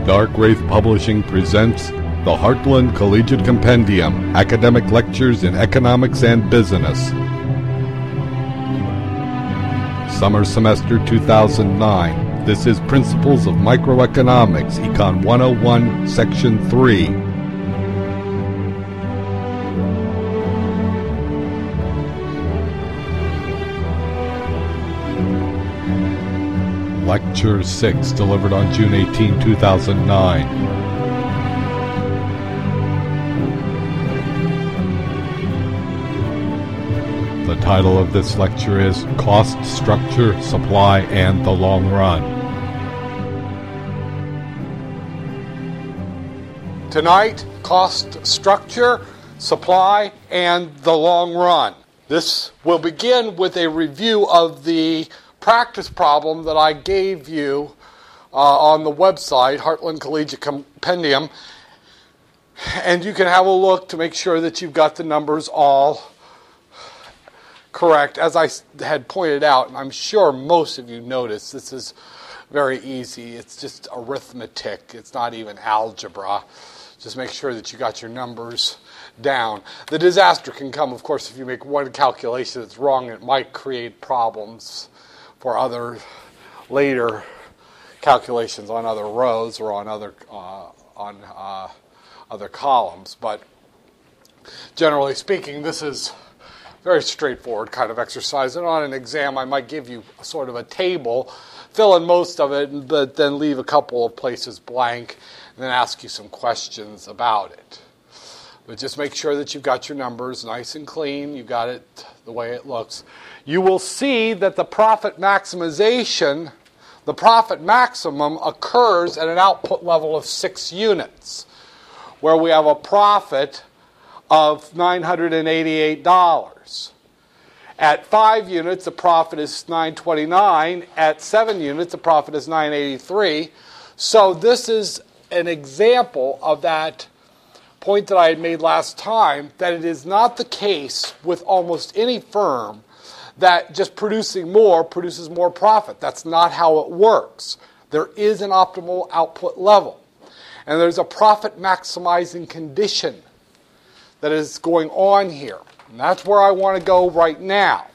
Dark Wraith Publishing presents the Heartland Collegiate Compendium, Academic Lectures in Economics and Business. Summer Semester 2009. This is Principles of Microeconomics, Econ 101, Section 3. Lecture 6, delivered on June 18, 2009. The title of this lecture is Cost Structure, Supply, and the Long Run. Tonight, cost structure, supply, and the long run. This will begin with a review of the practice problem that I gave you on the website, Heartland Collegiate Compendium, and you can have a look to make sure that you've got the numbers all correct. As I had pointed out, and I'm sure most of you noticed, this is very easy. It's just arithmetic. It's not even algebra. Just make sure that you got your numbers down. The disaster can come, of course, if you make one calculation that's wrong. It might create problems for other later calculations on other rows or on other columns. But generally speaking, this is very straightforward kind of exercise. And on an exam, I might give you sort of a table, fill in most of it, but then leave a couple of places blank, and then ask you some questions about it. But just make sure that you've got your numbers nice and clean. You've got it the way it looks. You will see that the profit maximization, the profit maximum occurs at an output level of 6 units, where we have a profit of $988. At 5 units, the profit is $929. At 7 units, the profit is $983. So this is an example of that point that I had made last time, that it is not the case with almost any firm that just producing more produces more profit. That's not how it works. There is an optimal output level, and there's a profit maximizing condition that is going on here. And that's where I want to go right now.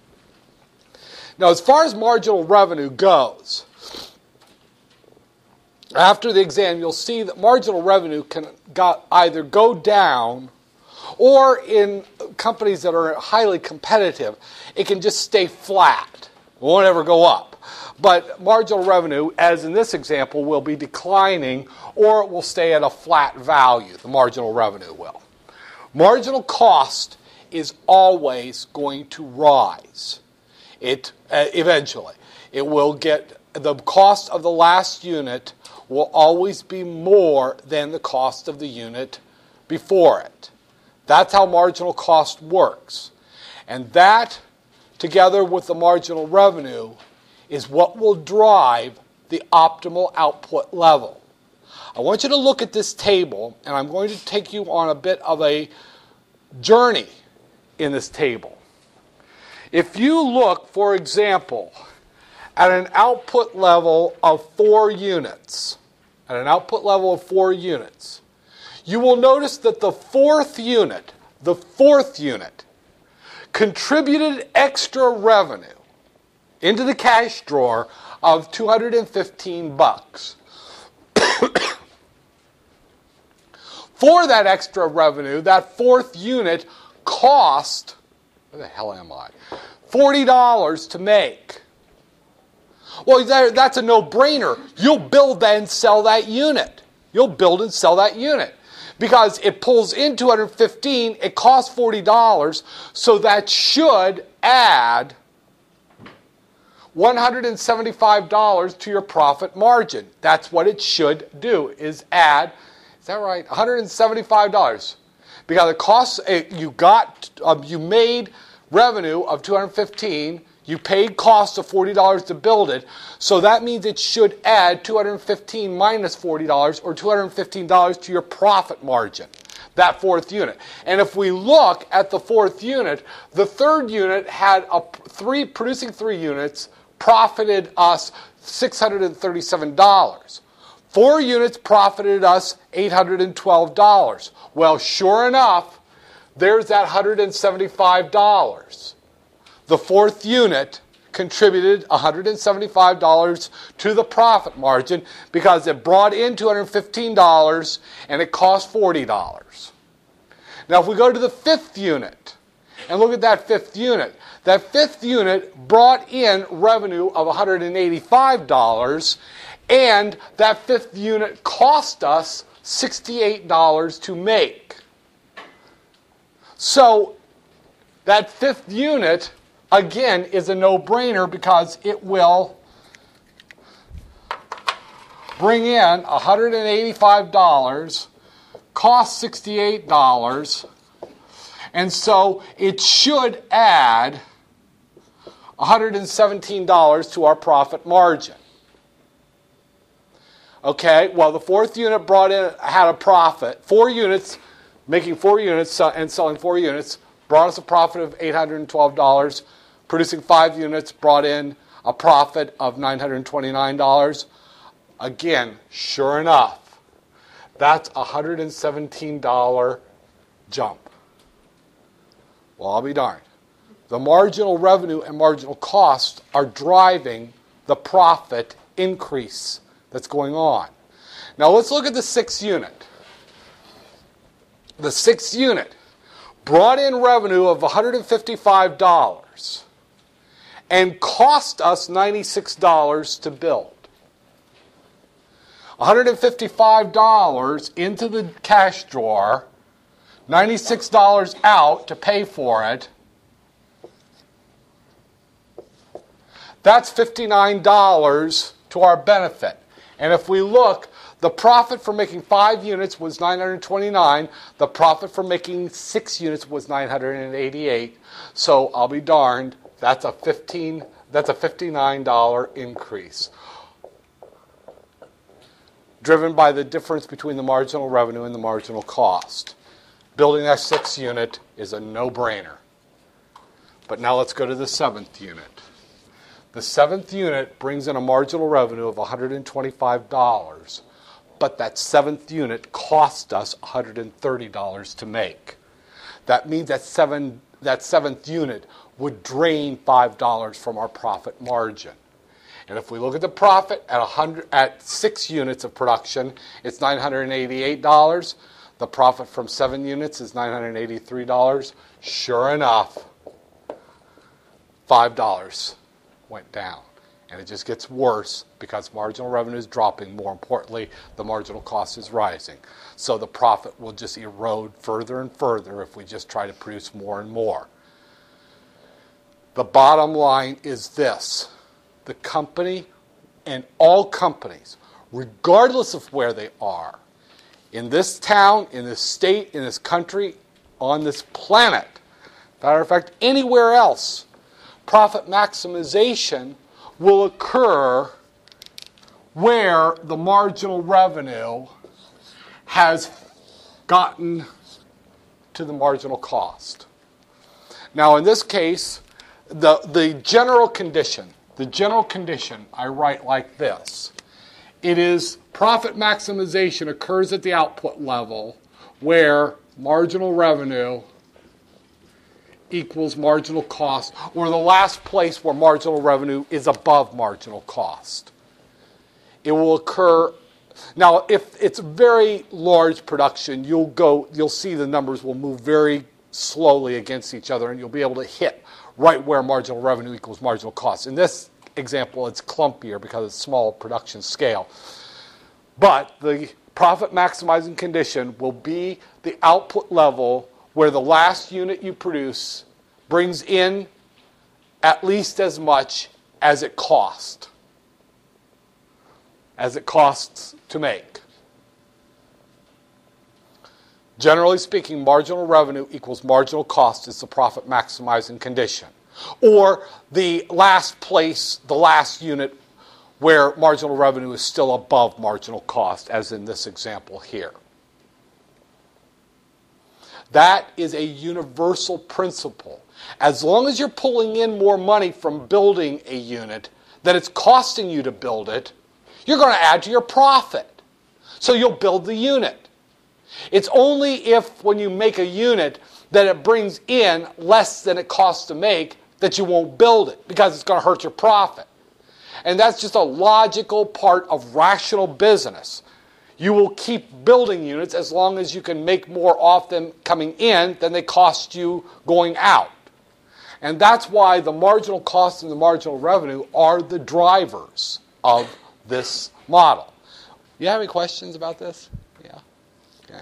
Now, as far as marginal revenue goes, after the exam, you'll see that marginal revenue can either go down, or in companies that are highly competitive, it can just stay flat. It won't ever go up. But marginal revenue, as in this example, will be declining, or it will stay at a flat value. The marginal revenue will. Marginal cost is always going to rise. Eventually. It will get, the cost of the last unit will always be more than the cost of the unit before it. That's how marginal cost works. And that, together with the marginal revenue, is what will drive the optimal output level. I want you to look at this table, and I'm going to take you on a bit of a journey in this table. If you look, for example, at an output level of 4 units, you will notice that the fourth unit contributed extra revenue into the cash drawer of $215. For that extra revenue, that fourth unit cost, where the hell am I? $40 to make. Well, that's a no-brainer. You'll build and sell that unit. Because it pulls in $215, it costs $40, so that should add $175 to your profit margin. That's what it should do, is add, is that right? $175. Because the cost, you made revenue of $215, you paid cost of $40 to build it, so that means it should add $215 minus $40, or $215 to your profit margin, that fourth unit. And if we look at the fourth unit, the third unit had producing 3 units, profited us $637. 4 units profited us $812. Well, sure enough, there's that $175. The 4th unit contributed $175 to the profit margin because it brought in $215 and it cost $40. Now, if we go to the 5th unit and look at that 5th unit, that 5th unit brought in revenue of $185, and that 5th unit cost us $68 to make. So that 5th unit, again, is a no-brainer because it will bring in $185, cost $68, and so it should add $117 to our profit margin. Okay, well, the 4th unit had a profit. 4 units, making 4 units and selling 4 units, brought us a profit of $812. Producing 5 units brought in a profit of $929. Again, sure enough, that's a $117 jump. Well, I'll be darned. The marginal revenue and marginal cost are driving the profit increase that's going on. Now let's look at the 6th unit. The 6th unit brought in revenue of $155 and cost us $96 to build. $155 into the cash drawer, $96 out to pay for it. That's $59 to our benefit. And if we look, the profit for making 5 units was $929. The profit for making 6 units was $988. So I'll be darned, that's a $59 increase, driven by the difference between the marginal revenue and the marginal cost. Building that 6th unit is a no-brainer. But now let's go to the 7th unit. The 7th unit brings in a marginal revenue of $125, but that 7th unit cost us $130 to make. That means that 7th unit would drain $5 from our profit margin. And if we look at the profit at 6 units of production, it's $988. The profit from 7 units is $983. Sure enough, $5 went down. And it just gets worse because marginal revenue is dropping. More importantly, the marginal cost is rising. So the profit will just erode further and further if we just try to produce more and more. The bottom line is this. The company and all companies, regardless of where they are, in this town, in this state, in this country, on this planet, matter of fact, anywhere else, profit maximization will occur where the marginal revenue has gotten to the marginal cost. Now, in this case, the general condition I write like this. It is profit maximization occurs at the output level where marginal revenue equals marginal cost, or the last place where marginal revenue is above marginal cost. It will occur. Now, if it's very large production, you'll see the numbers will move very slowly against each other, and you'll be able to hit right where marginal revenue equals marginal cost. In this example, it's clumpier because it's small production scale. But the profit maximizing condition will be the output level where the last unit you produce brings in at least as much as it costs to make. Generally speaking, marginal revenue equals marginal cost is the profit maximizing condition. Or the last place, the last unit where marginal revenue is still above marginal cost, as in this example here. That is a universal principle. As long as you're pulling in more money from building a unit than it's costing you to build it, you're going to add to your profit. So you'll build the unit. It's only if when you make a unit that it brings in less than it costs to make that you won't build it because it's going to hurt your profit. And that's just a logical part of rational business. You will keep building units as long as you can make more off them coming in than they cost you going out. And that's why the marginal cost and the marginal revenue are the drivers of this model. You have any questions about this? Yeah? Okay.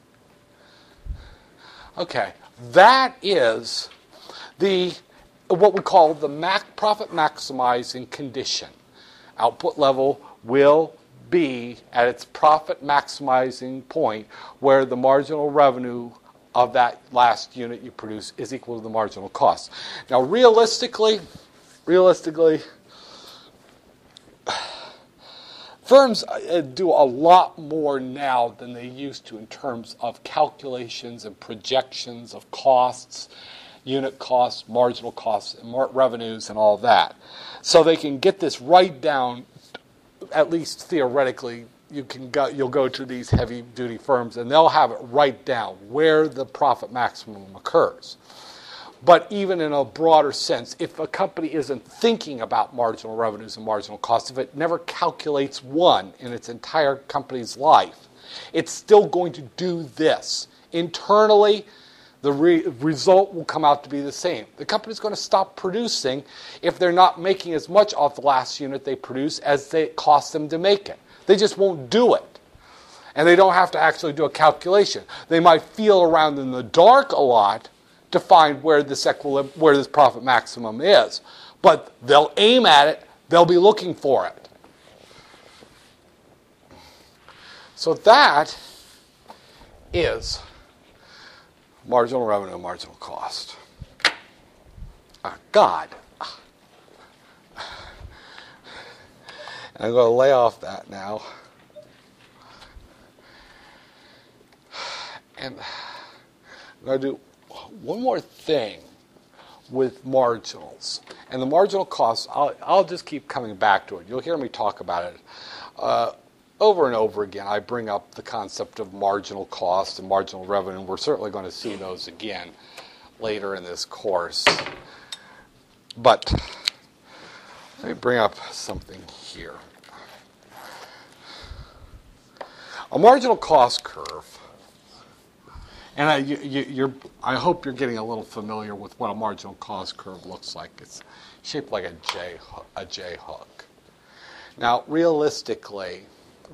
Okay. That is what we call the profit maximizing condition. Output level will be at its profit maximizing point where the marginal revenue of that last unit you produce is equal to the marginal cost. Now, realistically, firms do a lot more now than they used to in terms of calculations and projections of costs, unit costs, marginal costs, and revenues, and all that. So they can get this right down, at least theoretically. You'll go to these heavy-duty firms, and they'll have it right down where the profit maximum occurs. But even in a broader sense, if a company isn't thinking about marginal revenues and marginal costs, if it never calculates one in its entire company's life, it's still going to do this. Internally, the result will come out to be the same. The company's going to stop producing if they're not making as much off the last unit they produce as it costs them to make it. They just won't do it. And they don't have to actually do a calculation. They might feel around in the dark a lot to find where this profit maximum is. But they'll aim at it. They'll be looking for it. So that is marginal revenue, marginal cost. God. I'm going to lay off that now. And I'm going to do one more thing with marginals. And the marginal costs, I'll just keep coming back to it. You'll hear me talk about it. Over and over again, I bring up the concept of marginal cost and marginal revenue. We're certainly going to see those again later in this course. But let me bring up something here. A marginal cost curve, and I hope you're getting a little familiar with what a marginal cost curve looks like. It's shaped like a J hook. Now, realistically,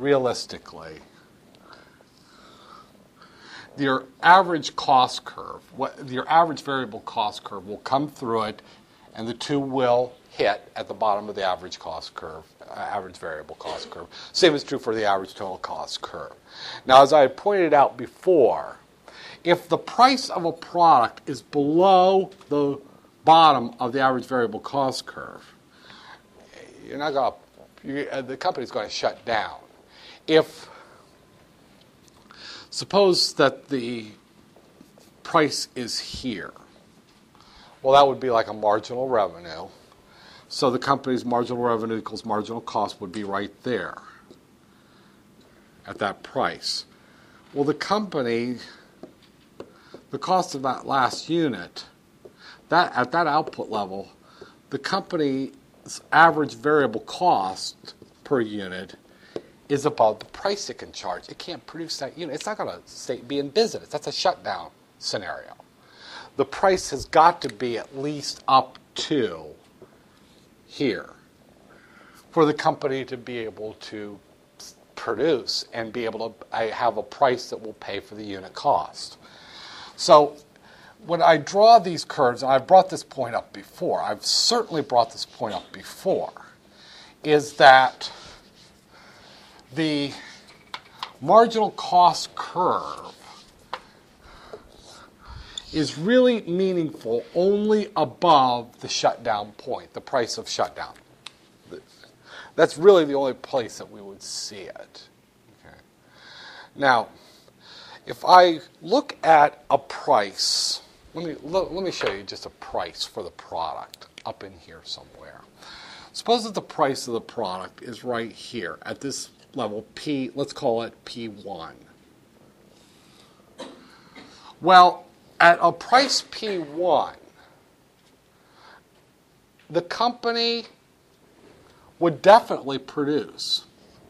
your average cost curve, your average variable cost curve will come through it, and the two will hit at the bottom of the average cost curve, average variable cost curve. Same is true for the average total cost curve. Now, as I had pointed out before, if the price of a product is below the bottom of the average variable cost curve, the company's going to shut down. Suppose that the price is here. Well, that would be like a marginal revenue. So the company's marginal revenue equals marginal cost would be right there at that price. Well, the cost of that last unit, at that output level, the company's average variable cost per unit is above the price it can charge. It can't produce that unit. It's not going to be in business. That's a shutdown scenario. The price has got to be at least up to here for the company to be able to produce and be able to have a price that will pay for the unit cost. So when I draw these curves, and I've brought this point up before, I've certainly brought this point up before, is that the marginal cost curve is really meaningful only above the shutdown point, the price of shutdown. That's really the only place that we would see it. Okay. Now, if I look at a price, let me show you just a price for the product up in here somewhere. Suppose that the price of the product is right here at this level, P, let's call it P1. Well, at a price P1, the company would definitely produce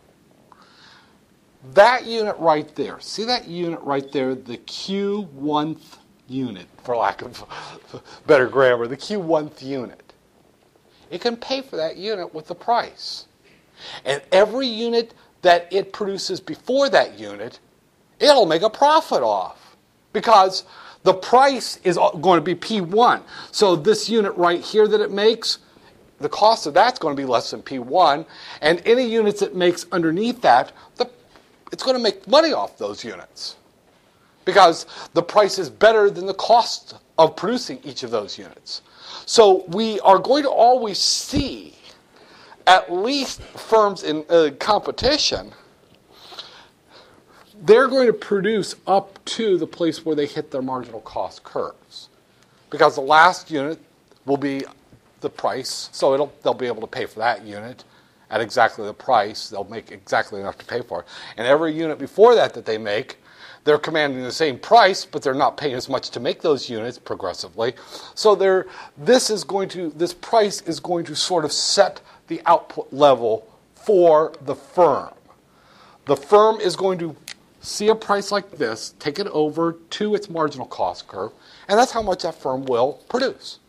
that unit right there. See that unit right there, the Q1th unit, for lack of better grammar, the Q1th unit. It can pay for that unit with the price. And every unit that it produces before that unit, it'll make a profit off. Because the price is going to be P1. So this unit right here that it makes, the cost of that's going to be less than P1. And any units it makes underneath that, it's going to make money off those units. Because the price is better than the cost of producing each of those units. So we are going to always see, at least firms in competition, they're going to produce up to the place where they hit their marginal cost curves. Because the last unit will be the price, so they'll be able to pay for that unit at exactly the price. They'll make exactly enough to pay for it. And every unit before that they make, they're commanding the same price, but they're not paying as much to make those units progressively. So this price is going to sort of set the output level for the firm. The firm is going to see a price like this, take it over to its marginal cost curve, and that's how much that firm will produce.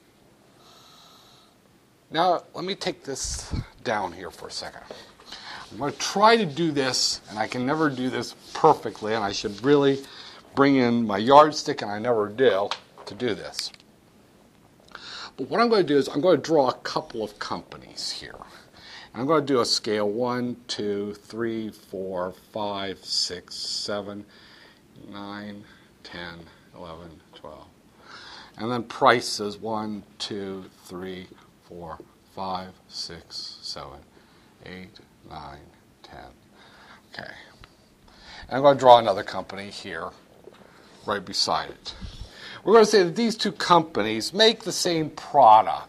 Now, let me take this down here for a second. I'm going to try to do this, and I can never do this perfectly, and I should really bring in my yardstick, and I never do, to do this. But what I'm going to do is I'm going to draw a couple of companies here. I'm going to do a scale 1, 2, 3, 4, 5, 6, 7, 9, 10, 11, 12. And then prices 1, 2, 3, 4, 5, 6, 7, 8, 9, 10. Okay. And I'm going to draw another company here right beside it. We're going to say that these two companies make the same product.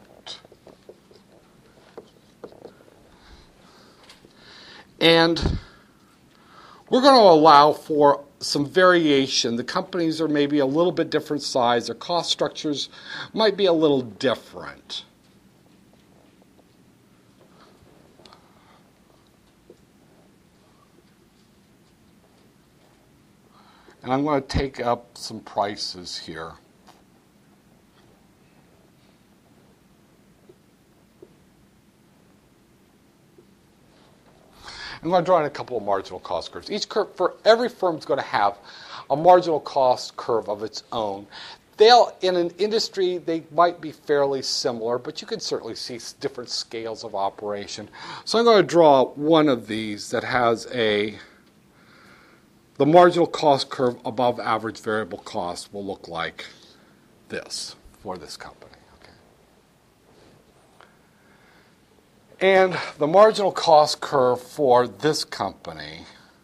And we're going to allow for some variation. The companies are maybe a little bit different size. Their cost structures might be a little different. And I'm going to take up some prices here. I'm going to draw in a couple of marginal cost curves. Each curve, for every firm, is going to have a marginal cost curve of its own. In an industry, they might be fairly similar, but you can certainly see different scales of operation. So I'm going to draw one of these that has the marginal cost curve above average variable cost will look like this for this company. And the marginal cost curve for this company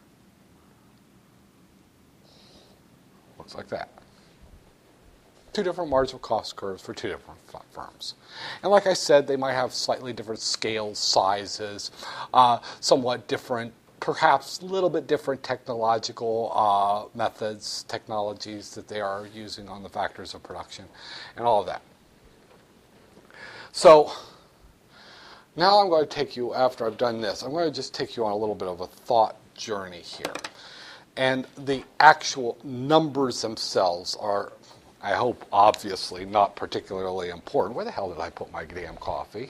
looks like that. Two different marginal cost curves for two different firms. And like I said, they might have slightly different scales, sizes, somewhat different, perhaps a little bit different technological methods, technologies that they are using on the factors of production, and all of that. So now I'm going to take you, after I've done this, I'm going to just take you on a little bit of a thought journey here. And the actual numbers themselves are, I hope, obviously not particularly important. Where the hell did I put my damn coffee?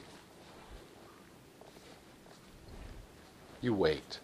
You wait.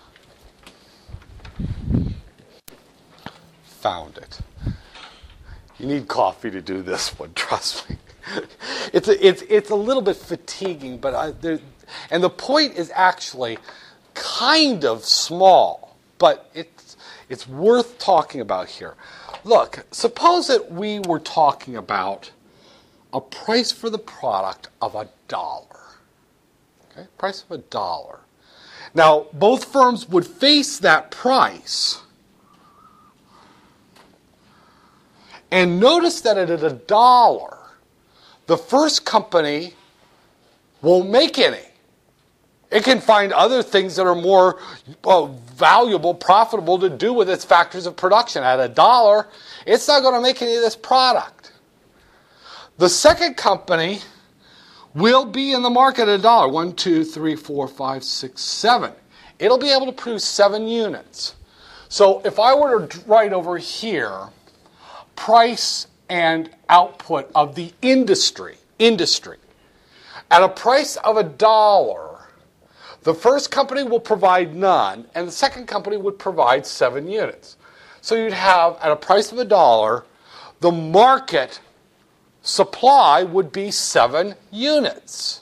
Found it. You need coffee to do this one, trust me. It's a little bit fatiguing, but and the point is actually kind of small, but it's worth talking about here. Look, suppose that we were talking about a price for the product of $1. Okay, price of $1. Now, both firms would face that price. And notice that at $1, the first company won't make any. It can find other things that are more valuable, profitable to do with its factors of production. At $1, it's not going to make any of this product. The second company will be in the market at $1. 1, 2, 3, 4, 5, 6, 7. It'll be able to produce 7 units. So if I were to write over here, price and output of the industry, at a price of $1, the first company will provide none, and the second company would provide 7 units. So you'd have, at a price of $1, the market supply would be 7 units.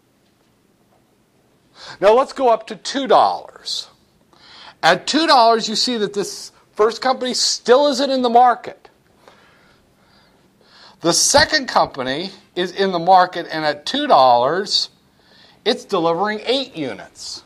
Now let's go up to $2. At $2, you see that this first company still isn't in the market. The second company is in the market, and at $2, it's delivering 8 units.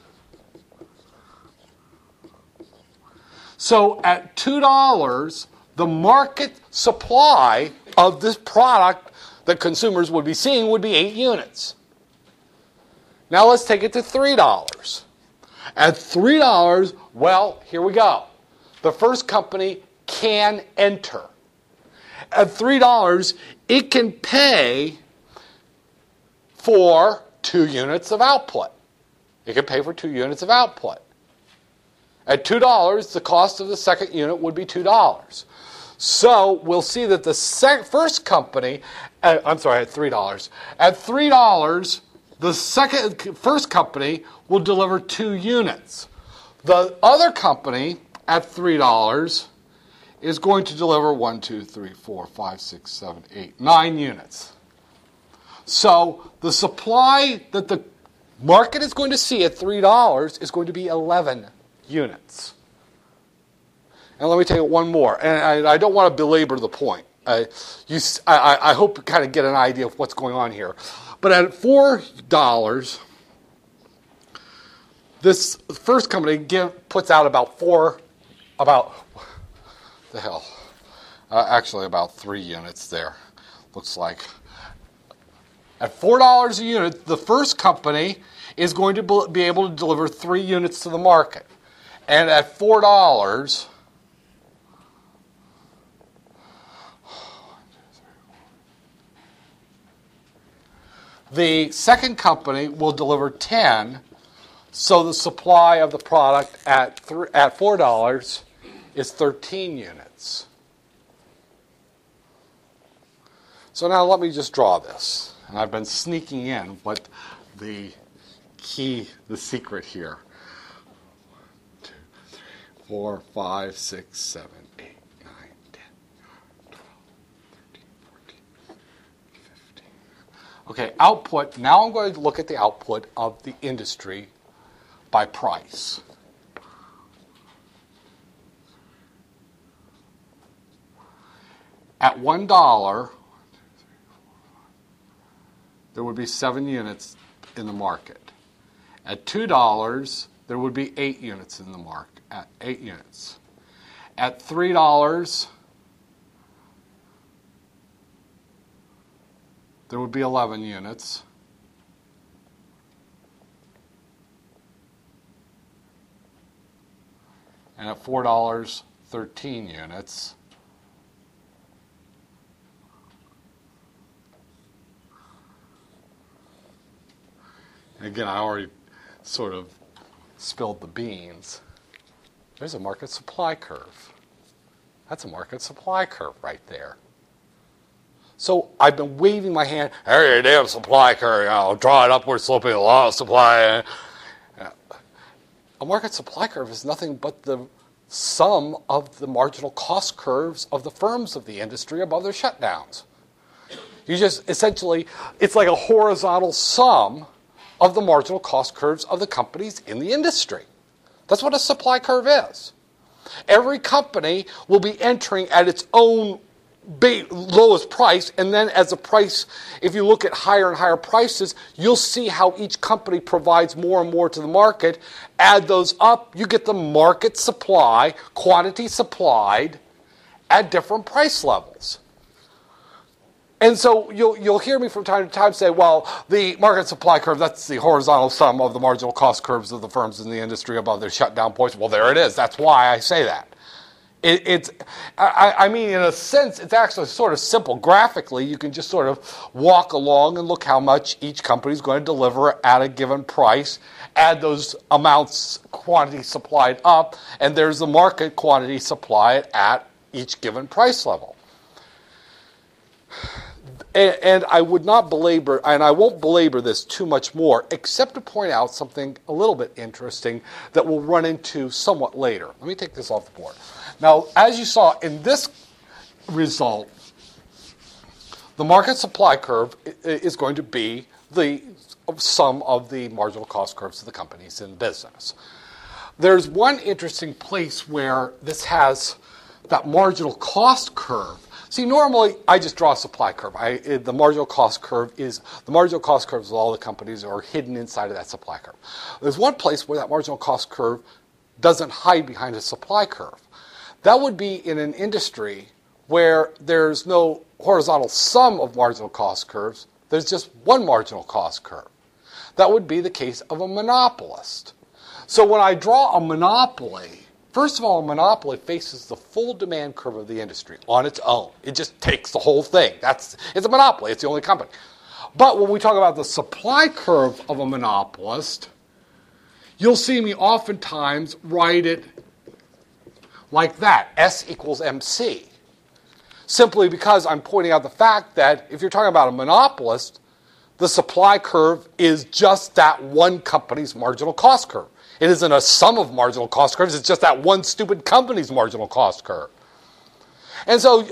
So at $2, the market supply of this product that consumers would be seeing would be 8 units. Now let's take it to $3. At $3, well, here we go. The first company can enter. At $3, it can pay for 2 units of output. It can pay for 2 units of output. At $2, the cost of the second unit would be $2. So we'll see that the first company, at $3. At $3, the first company will deliver 2 units. The other company at $3 is going to deliver 1, 2, 3, 4, 5, 6, 7, 8, 9 units. So the supply that the market is going to see at $3 is going to be 11 units. And let me take it one more. And I don't want to belabor the point. I hope you kind of get an idea of what's going on here. But at $4, this first company puts out about 3 units there, looks like. At $4 a unit, the first company is going to be able to deliver 3 units to the market. And at $4, the second company will deliver 10, so the supply of the product at $4 is 13 units. So now let me just draw this. And I've been sneaking in what the secret here. 1, 2, 3, 4, 5, 6, 7, 8, 9, 10, 12, 13, 14, 15. Okay, output. Now I'm going to look at the output of the industry by price. At $1, there would be 7 units in the market. At $2, there would be 8 units in the market. At 8 units. At $3, there would be 11 units. And at $4, 13 units. Again, I already sort of spilled the beans. There's a market supply curve. That's a market supply curve right there. So I've been waving my hand, hey, damn supply curve, I'll draw it upward sloping the law of supply. A market supply curve is nothing but the sum of the marginal cost curves of the firms of the industry above their shutdowns. You just essentially, it's like a horizontal sum of the marginal cost curves of the companies in the industry. That's what a supply curve is. Every company will be entering at its own lowest price, and then as the price, if you look at higher and higher prices, you'll see how each company provides more and more to the market. Add those up, you get the market supply, quantity supplied at different price levels. And so you'll hear me from time to time say, well, the market supply curve, that's the horizontal sum of the marginal cost curves of the firms in the industry above their shutdown points. Well, there it is. That's why I say that. I mean, in a sense, it's actually sort of simple. Graphically, you can just sort of walk along and look how much each company is going to deliver at a given price, add those amounts, quantity supplied up, and there's the market quantity supplied at each given price level. And I would not belabor, and I won't belabor this too much more, except to point out something a little bit interesting that we'll run into somewhat later. Let me take this off the board. Now, as you saw in this result, the market supply curve is going to be the sum of the marginal cost curves of the companies in business. There's one interesting place where this has that marginal cost curve. See, normally I just draw a supply curve. The marginal cost curve of all the companies are hidden inside of that supply curve. There's one place where that marginal cost curve doesn't hide behind a supply curve. That would be in an industry where there's no horizontal sum of marginal cost curves. There's just one marginal cost curve. That would be the case of a monopolist. So when I draw a monopoly, first of all, a monopoly faces the full demand curve of the industry on its own. It just takes the whole thing. It's a monopoly. It's the only company. But when we talk about the supply curve of a monopolist, you'll see me oftentimes write it like that, S equals MC. Simply because I'm pointing out the fact that if you're talking about a monopolist, the supply curve is just that one company's marginal cost curve. It isn't a sum of marginal cost curves. It's just that one stupid company's marginal cost curve. And so,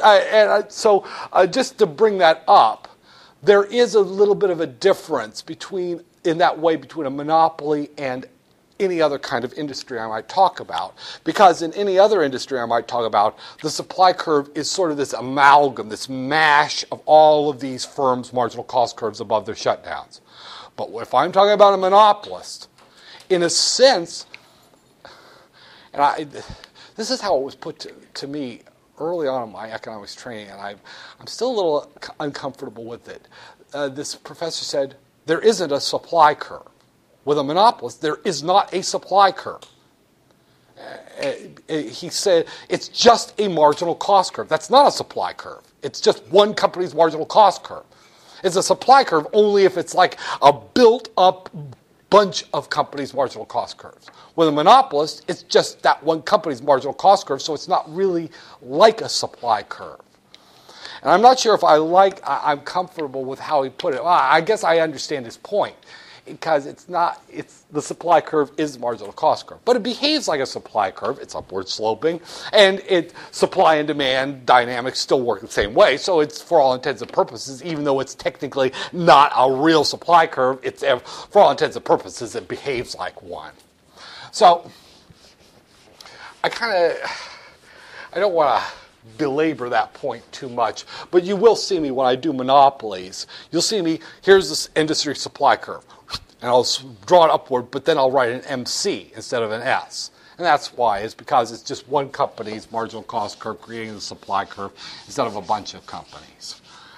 just to bring that up, there is a little bit of a difference between a monopoly and any other kind of industry I might talk about. Because in any other industry I might talk about, the supply curve is sort of this amalgam, this mash of all of these firms' marginal cost curves above their shutdowns. But if I'm talking about a monopolist, in a sense, and this is how it was put to me early on in my economics training, and I'm still a little uncomfortable with it. This professor said, there isn't a supply curve. With a monopolist, there is not a supply curve. He said, it's just a marginal cost curve. That's not a supply curve. It's just one company's marginal cost curve. It's a supply curve only if it's like a built-up bunch of companies' marginal cost curves. With a monopolist, it's just that one company's marginal cost curve, so it's not really like a supply curve. And I'm not sure if I'm comfortable with how he put it. Well, I guess I understand his point, because the supply curve is the marginal cost curve. But it behaves like a supply curve. It's upward sloping, and supply and demand dynamics still work the same way. So it's, for all intents and purposes, even though it's technically not a real supply curve, for all intents and purposes, it behaves like one. So I don't want to belabor that point too much, but you will see me when I do monopolies. You'll see me, here's this industry supply curve, and I'll draw it upward, but then I'll write an MC instead of an S. And that's why, it's because it's just one company's marginal cost curve creating the supply curve instead of a bunch of companies.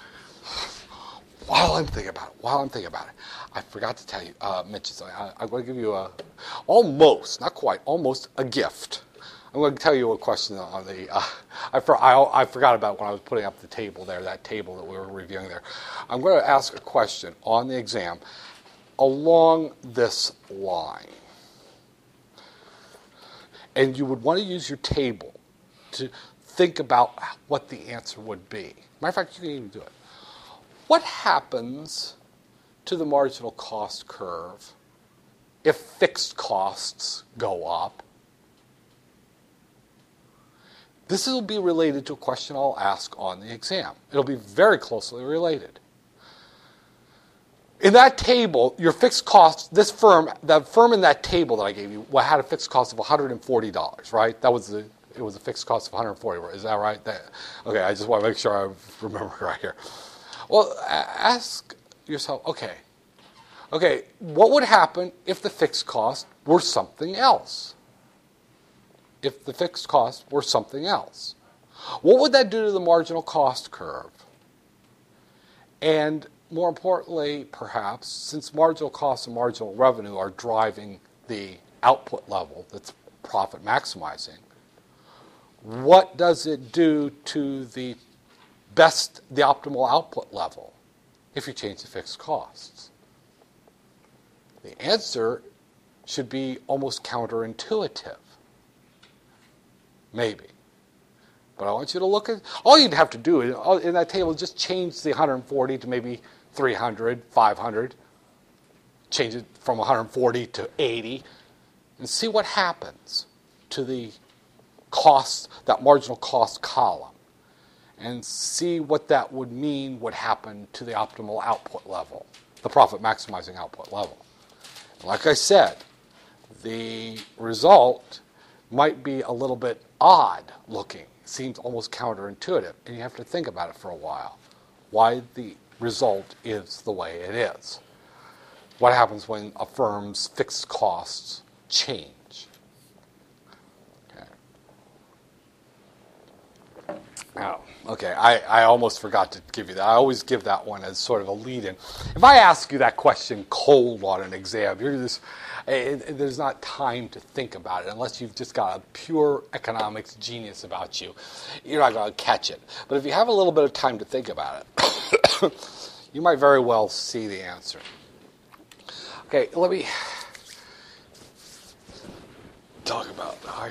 While I'm thinking about it, I forgot to tell you, mention something. I'm going to give you almost a gift. I'm going to tell you a question on I forgot about when I was putting up the table there, that table that we were reviewing there. I'm going to ask a question on the exam along this line. And you would want to use your table to think about what the answer would be. Matter of fact, you can even do it. What happens to the marginal cost curve if fixed costs go up? This will be related to a question I'll ask on the exam. It'll be very closely related. In that table, your fixed costs, the firm in that table that I gave you had a fixed cost of $140, right? It was a fixed cost of $140. Is that right? Okay, I just want to make sure I remember right here. Well, ask yourself, okay, what would happen if the fixed cost were something else? If the fixed cost were something else, what would that do to the marginal cost curve? And more importantly, perhaps, since marginal cost and marginal revenue are driving the output level that's profit maximizing, what does it do to the optimal output level if you change the fixed costs? The answer should be almost counterintuitive. Maybe. But I want you to look at, all you'd have to do in that table is just change the 140 to maybe 300, 500, change it from 140 to 80, and see what happens to the cost, that marginal cost column, and see what that would mean would happen to the optimal output level, the profit maximizing output level. Like I said, the result might be a little bit odd looking. It seems almost counterintuitive, and you have to think about it for a while, why the result is the way it is. What happens when a firm's fixed costs change? Okay. Now, okay, I almost forgot to give you that. I always give that one as sort of a lead-in. If I ask you that question cold on an exam, there's not time to think about it unless you've just got a pure economics genius about you. You're not going to catch it. But if you have a little bit of time to think about it, you might very well see the answer. Okay, let me talk about that.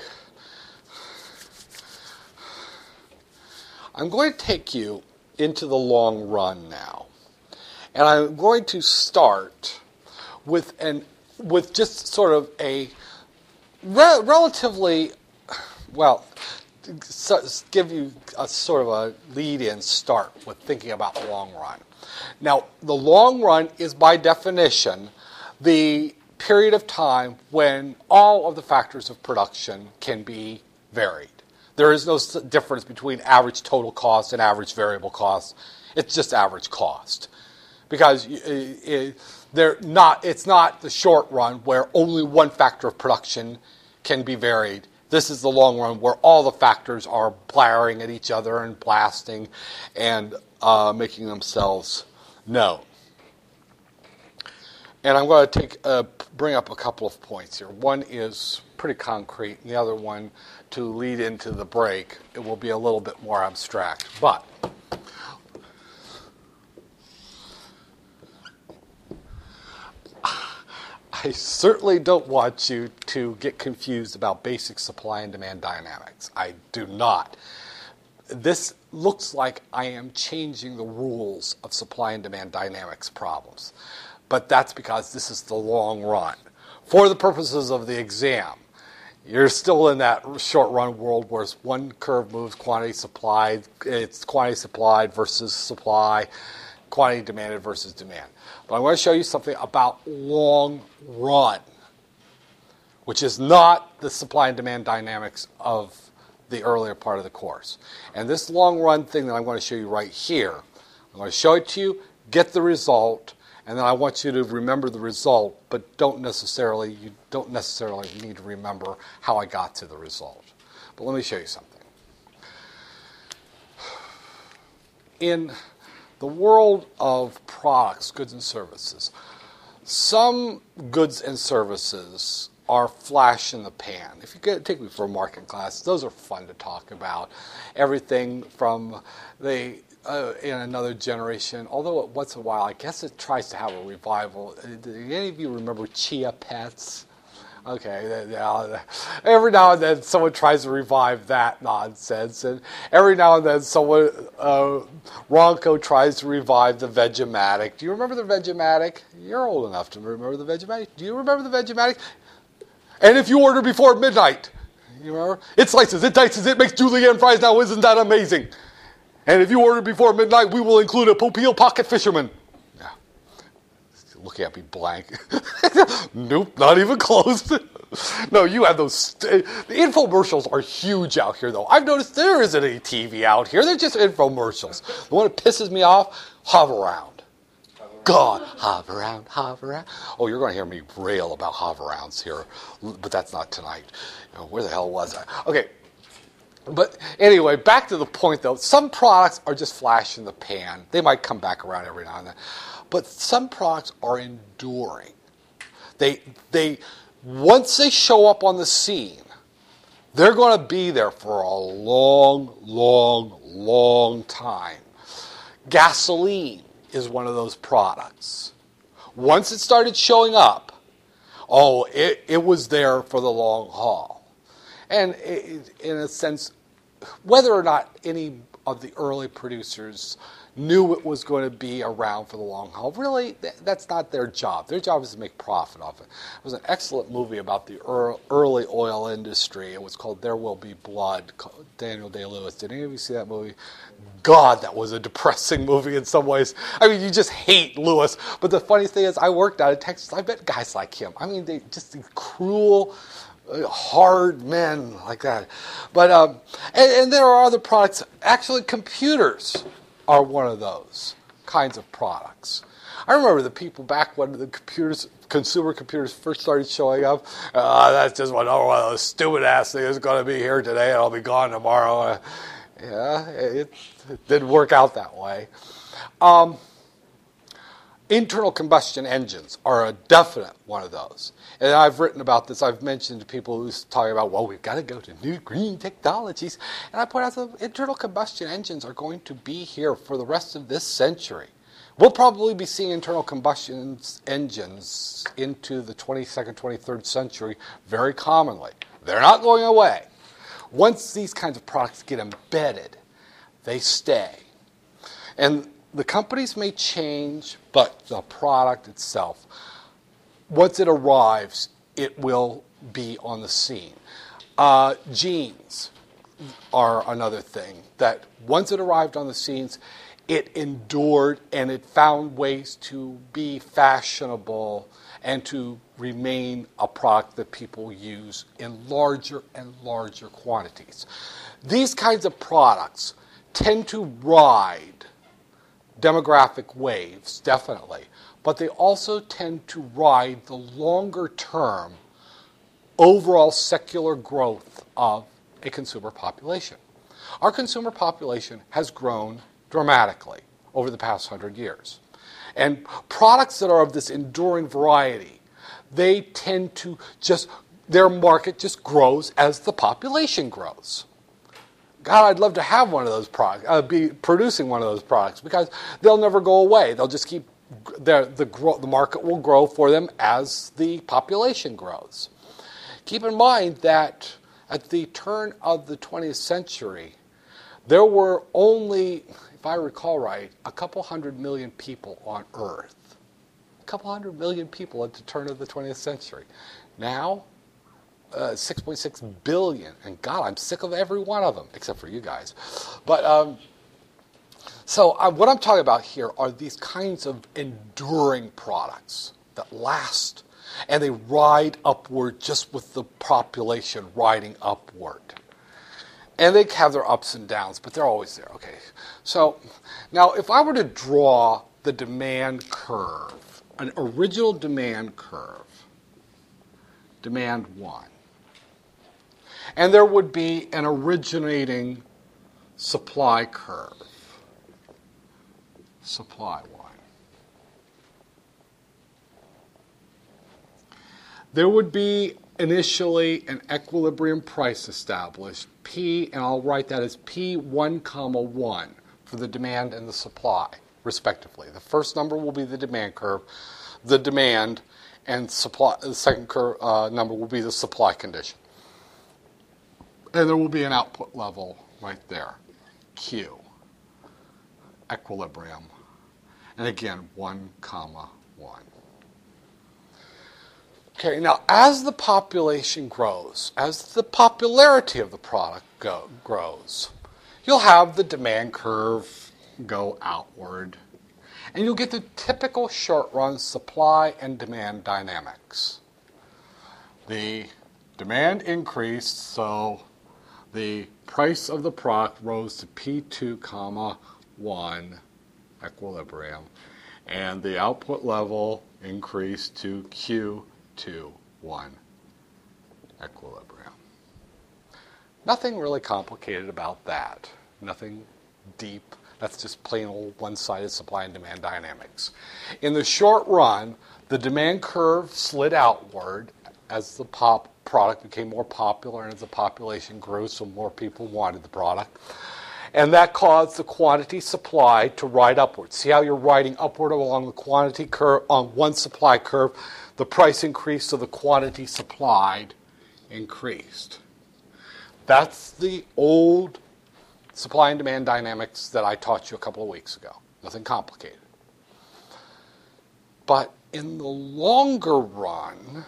I'm going to take you into the long run now. And I'm going to start with just sort of a relatively, well, give you a sort of a lead-in start with thinking about the long run. Now, the long run is by definition the period of time when all of the factors of production can be varied. There is no difference between average total cost and average variable cost. It's just average cost. Because it's not the short run where only one factor of production can be varied. This is the long run where all the factors are blaring at each other and blasting and making themselves known. And I'm going to bring up a couple of points here. One is pretty concrete, and the other one, to lead into the break, it will be a little bit more abstract. But I certainly don't want you to get confused about basic supply and demand dynamics. I do not. This looks like I am changing the rules of supply and demand dynamics problems. But that's because this is the long run. For the purposes of the exam, you're still in that short run world where one curve moves quantity supplied, it's quantity supplied versus supply, quantity demanded versus demand. But I want to show you something about long run, which is not the supply and demand dynamics of the earlier part of the course. And this long run thing that I'm going to show you right here, I'm going to show it to you, get the result, and then I want you to remember the result, but you don't necessarily need to remember how I got to the result. But let me show you something. In the world of products, goods and services, some goods and services are flash in the pan. If you take me for a marketing class, those are fun to talk about. Everything from in another generation, although once in a while, I guess it tries to have a revival. Do any of you remember Chia Pets? Okay, every now and then someone tries to revive that nonsense, and every now and then someone, Ronco tries to revive the Vegematic. Do you remember the Vegematic? You're old enough to remember the Vegematic. Do you remember the Vegematic? And if you order before midnight, you remember? It slices, it dices, it makes julienne fries now. Isn't that amazing? And if you order before midnight, we will include a Popeil Pocket Fisherman. Yeah. Looking at me blank. Nope, not even close. No, you have those. The infomercials are huge out here, though. I've noticed there isn't any TV out here. They're just infomercials. The one that pisses me off, Hoveround. God, Hoveround, Hoveround. Oh, you're going to hear me rail about Hoverounds here, but that's not tonight. Where the hell was I? Okay. But anyway, back to the point though. Some products are just flash in the pan. They might come back around every now and then. But some products are enduring. They once they show up on the scene, they're going to be there for a long, long, long time. Gasoline is one of those products. Once it started showing up, it was there for the long haul. And in a sense, whether or not any of the early producers knew it was going to be around for the long haul, really, that's not their job. Their job is to make profit off it. It was an excellent movie about the early oil industry. It was called There Will Be Blood, Daniel Day-Lewis. Did any of you see that movie? God, that was a depressing movie in some ways. I mean, you just hate Lewis. But the funny thing is, I worked out in Texas. I met guys like him. I mean, they just cruel, hard men like that. But and there are other products. Actually, computers are one of those kinds of products. I remember the people back when the consumer computers first started showing up. That's just one of those stupid ass things is going to be here today and I'll be gone tomorrow. It didn't work out that way. Internal combustion engines are a definite one of those. And I've written about this. I've mentioned to people who's talking about, well, we've got to go to new green technologies. And I point out that internal combustion engines are going to be here for the rest of this century. We'll probably be seeing internal combustion engines into the 22nd, 23rd century very commonly. They're not going away. Once these kinds of products get embedded, they stay. And the companies may change, but the product itself, once it arrives, it will be on the scene. Jeans are another thing that once it arrived on the scenes, it endured and it found ways to be fashionable and to remain a product that people use in larger and larger quantities. These kinds of products tend to ride demographic waves, definitely, but they also tend to ride the longer term overall secular growth of a consumer population. Our consumer population has grown dramatically over the past 100 years. And products that are of this enduring variety, they tend to their market just grows as the population grows. God, I'd love to have one of those products, be producing one of those products, because they'll never go away. They'll just keep, the market will grow for them as the population grows. Keep in mind that at the turn of the 20th century, there were only, if I recall right, a couple 100 million people on Earth. A couple 100 million people at the turn of the 20th century. Now, 6.6 billion, and God, I'm sick of every one of them, except for you guys. But what I'm talking about here are these kinds of enduring products that last, and they ride upward just with the population riding upward. And they have their ups and downs, but they're always there. Okay, so now if I were to draw the demand curve, an original demand curve, demand 1, and there would be an originating supply curve, supply 1. There would be initially an equilibrium price established, P, and I'll write that as P1, 1 for the demand and the supply, respectively. The first number will be the demand curve, the demand, and supply. The second number will be the supply condition. And there will be an output level right there, Q, equilibrium, and again, 1, 1. Okay, now as the population grows, as the popularity of the product grows, you'll have the demand curve go outward, and you'll get the typical short-run supply and demand dynamics. The demand increased, so the price of the product rose to P2, 1, equilibrium, and the output level increased to Q2, 1, equilibrium. Nothing really complicated about that. Nothing deep. That's just plain old one-sided supply and demand dynamics. In the short run, the demand curve slid outward as the product became more popular and as the population grew, so more people wanted the product. And that caused the quantity supply to ride upward. See how you're riding upward along the quantity curve on one supply curve? The price increased, so the quantity supplied increased. That's the old supply and demand dynamics that I taught you a couple of weeks ago. Nothing complicated. But in the longer run,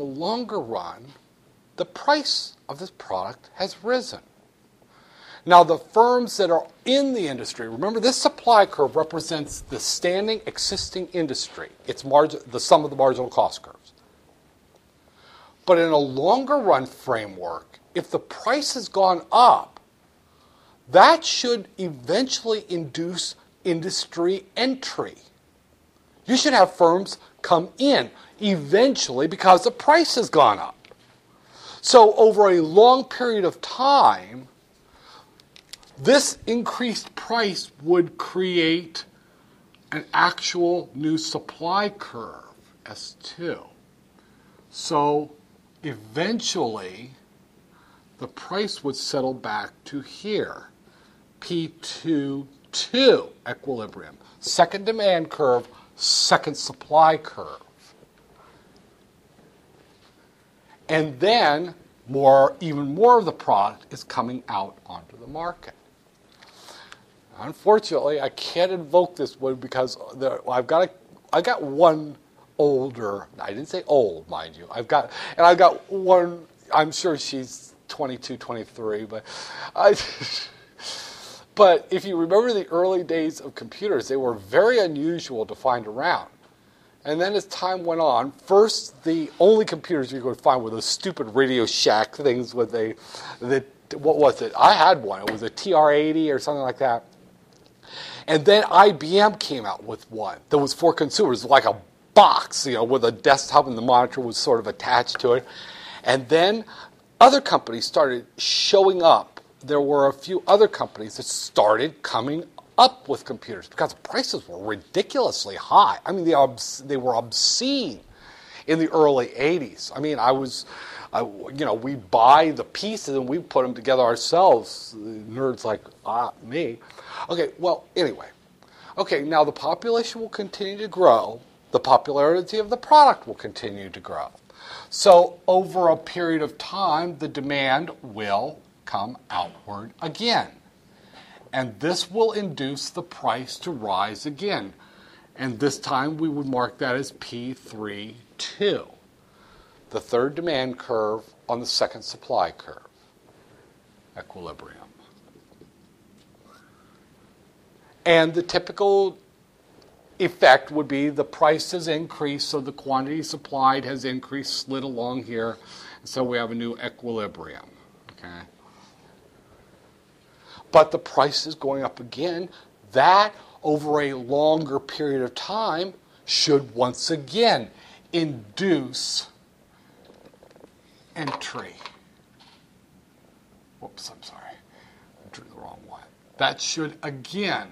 the price of this product has risen. Now, the firms that are in the industry, remember this supply curve represents the standing existing industry. It's the sum of the marginal cost curves. But in a longer run framework, if the price has gone up, that should eventually induce industry entry. You should have firms come in eventually because the price has gone up. So over a long period of time, this increased price would create an actual new supply curve, S2. So eventually, the price would settle back to here, P22 equilibrium. Second demand curve, second supply curve. And then even more of the product is coming out onto the market. Unfortunately, I can't invoke this one because I've got one older. I didn't say old, mind you. I've got one. I'm sure she's 22, 23, but if you remember the early days of computers, they were very unusual to find around. And then as time went on, first the only computers you could find were those stupid Radio Shack things with what was it? I had one. It was a TR-80 or something like that. And then IBM came out with one that was for consumers, like a box, with a desktop and the monitor was sort of attached to it. And then other companies started showing up. There were a few other companies that started coming up with computers because prices were ridiculously high. I mean, they were obscene in the early 80s. I mean, we buy the pieces and we put them together ourselves. Nerds like me. Okay, well, anyway. Okay, now the population will continue to grow. The popularity of the product will continue to grow. So over a period of time, the demand will come outward again. And this will induce the price to rise again. And this time we would mark that as P32, the third demand curve on the second supply curve, equilibrium. And the typical effect would be the price has increased, so the quantity supplied has increased, slid along here, and so we have a new equilibrium. Okay. But the price is going up again. That, over a longer period of time, should once again induce entry. Whoops, I'm sorry. I drew the wrong one. That should again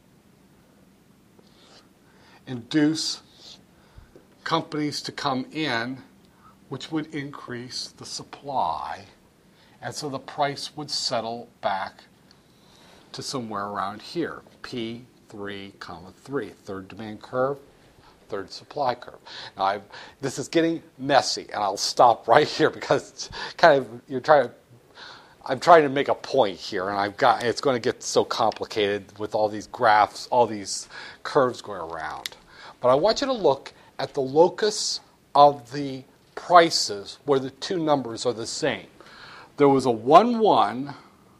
induce companies to come in, which would increase the supply. And so the price would settle back to somewhere around here, P3, 3, third demand curve, third supply curve. Now, this is getting messy, and I'll stop right here because it's kind of I'm trying to make a point here, and it's going to get so complicated with all these graphs, all these curves going around. But I want you to look at the locus of the prices where the two numbers are the same. There was a 1, 1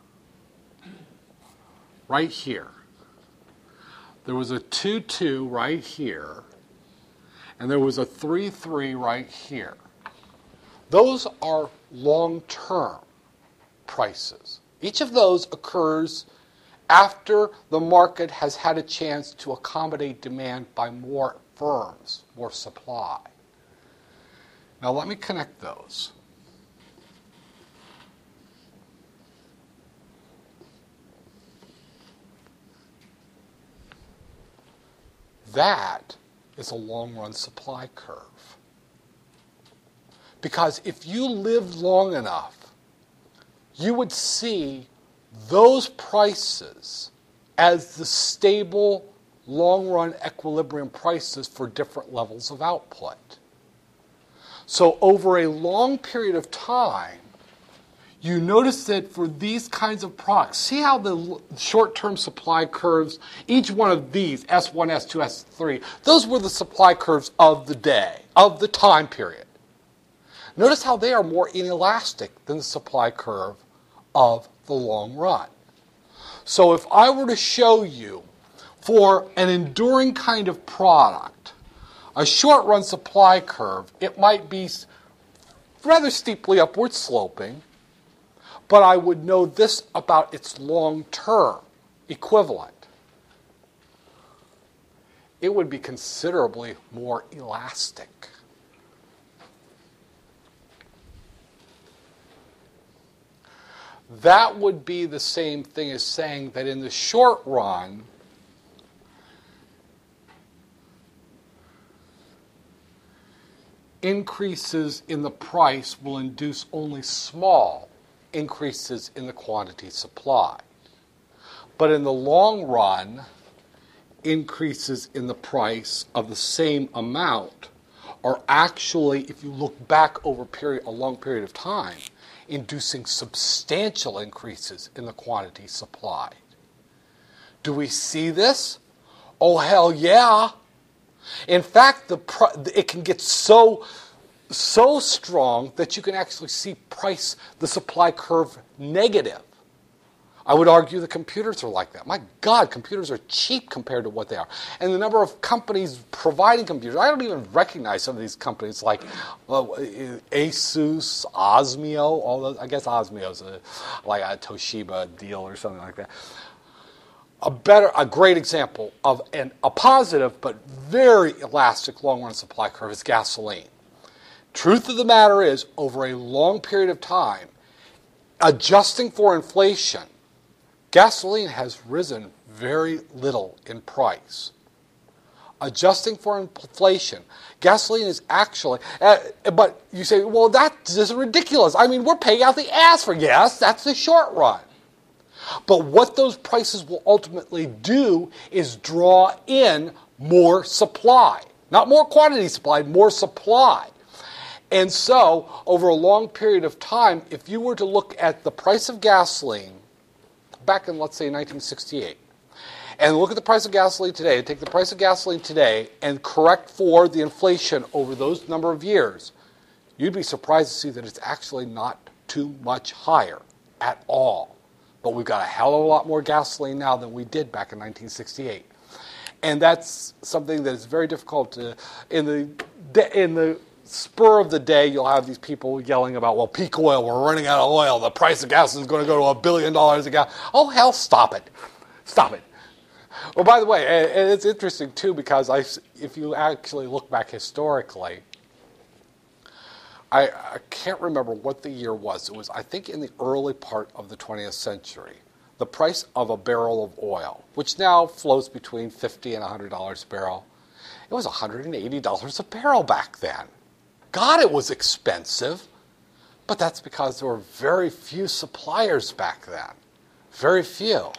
right here. There was a 2, 2 right here. And there was a 3, 3 right here. Those are long-term prices. Each of those occurs after the market has had a chance to accommodate demand by more firms, more supply. Now let me connect those. That is a long-run supply curve. Because if you lived long enough, you would see those prices as the stable, long-run equilibrium prices for different levels of output. So over a long period of time, you notice that for these kinds of products, see how the short-term supply curves, each one of these, S1, S2, S3, those were the supply curves of the day, of the time period. Notice how they are more inelastic than the supply curve of the long run. So if I were to show you for an enduring kind of product, a short-run supply curve, it might be rather steeply upward sloping, but I would know this about its long-term equivalent. It would be considerably more elastic. That would be the same thing as saying that in the short run, increases in the price will induce only small increases in the quantity supplied. But in the long run, increases in the price of the same amount are actually, if you look back over a long period of time, inducing substantial increases in the quantity supplied. Do we see this? Oh, hell yeah. In fact, it can get so strong that you can actually see the supply curve negative. I would argue the computers are like that. My God, computers are cheap compared to what they are. And the number of companies providing computers, I don't even recognize some of these companies like Asus, Osmio, all those. I guess Osmio's like a Toshiba deal or something like that. A great example of a positive but very elastic long-run supply curve is gasoline. Truth of the matter is, over a long period of time, adjusting for inflation, gasoline has risen very little in price. Adjusting for inflation, gasoline is actually, but you say, well, that is ridiculous. I mean, we're paying out the ass for gas. That's the short run. But what those prices will ultimately do is draw in more supply. Not more quantity supply, more supply. And so, over a long period of time, if you were to look at the price of gasoline back in, let's say, 1968, and look at the price of gasoline today, take the price of gasoline today and correct for the inflation over those number of years, you'd be surprised to see that it's actually not too much higher at all. But we've got a hell of a lot more gasoline now than we did back in 1968. And that's something that is very difficult to, in the spur of the day, you'll have these people yelling about, well, peak oil, we're running out of oil, the price of gas is going to go to $1 billion a gallon. Oh, hell, stop it. Stop it. Well, by the way, and it's interesting, too, because if you actually look back historically, I can't remember what the year was. It was, I think, in the early part of the 20th century. The price of a barrel of oil, which now flows between $50 and $100 a barrel, it was $180 a barrel back then. God, it was expensive. But that's because there were very few suppliers back then. Very few.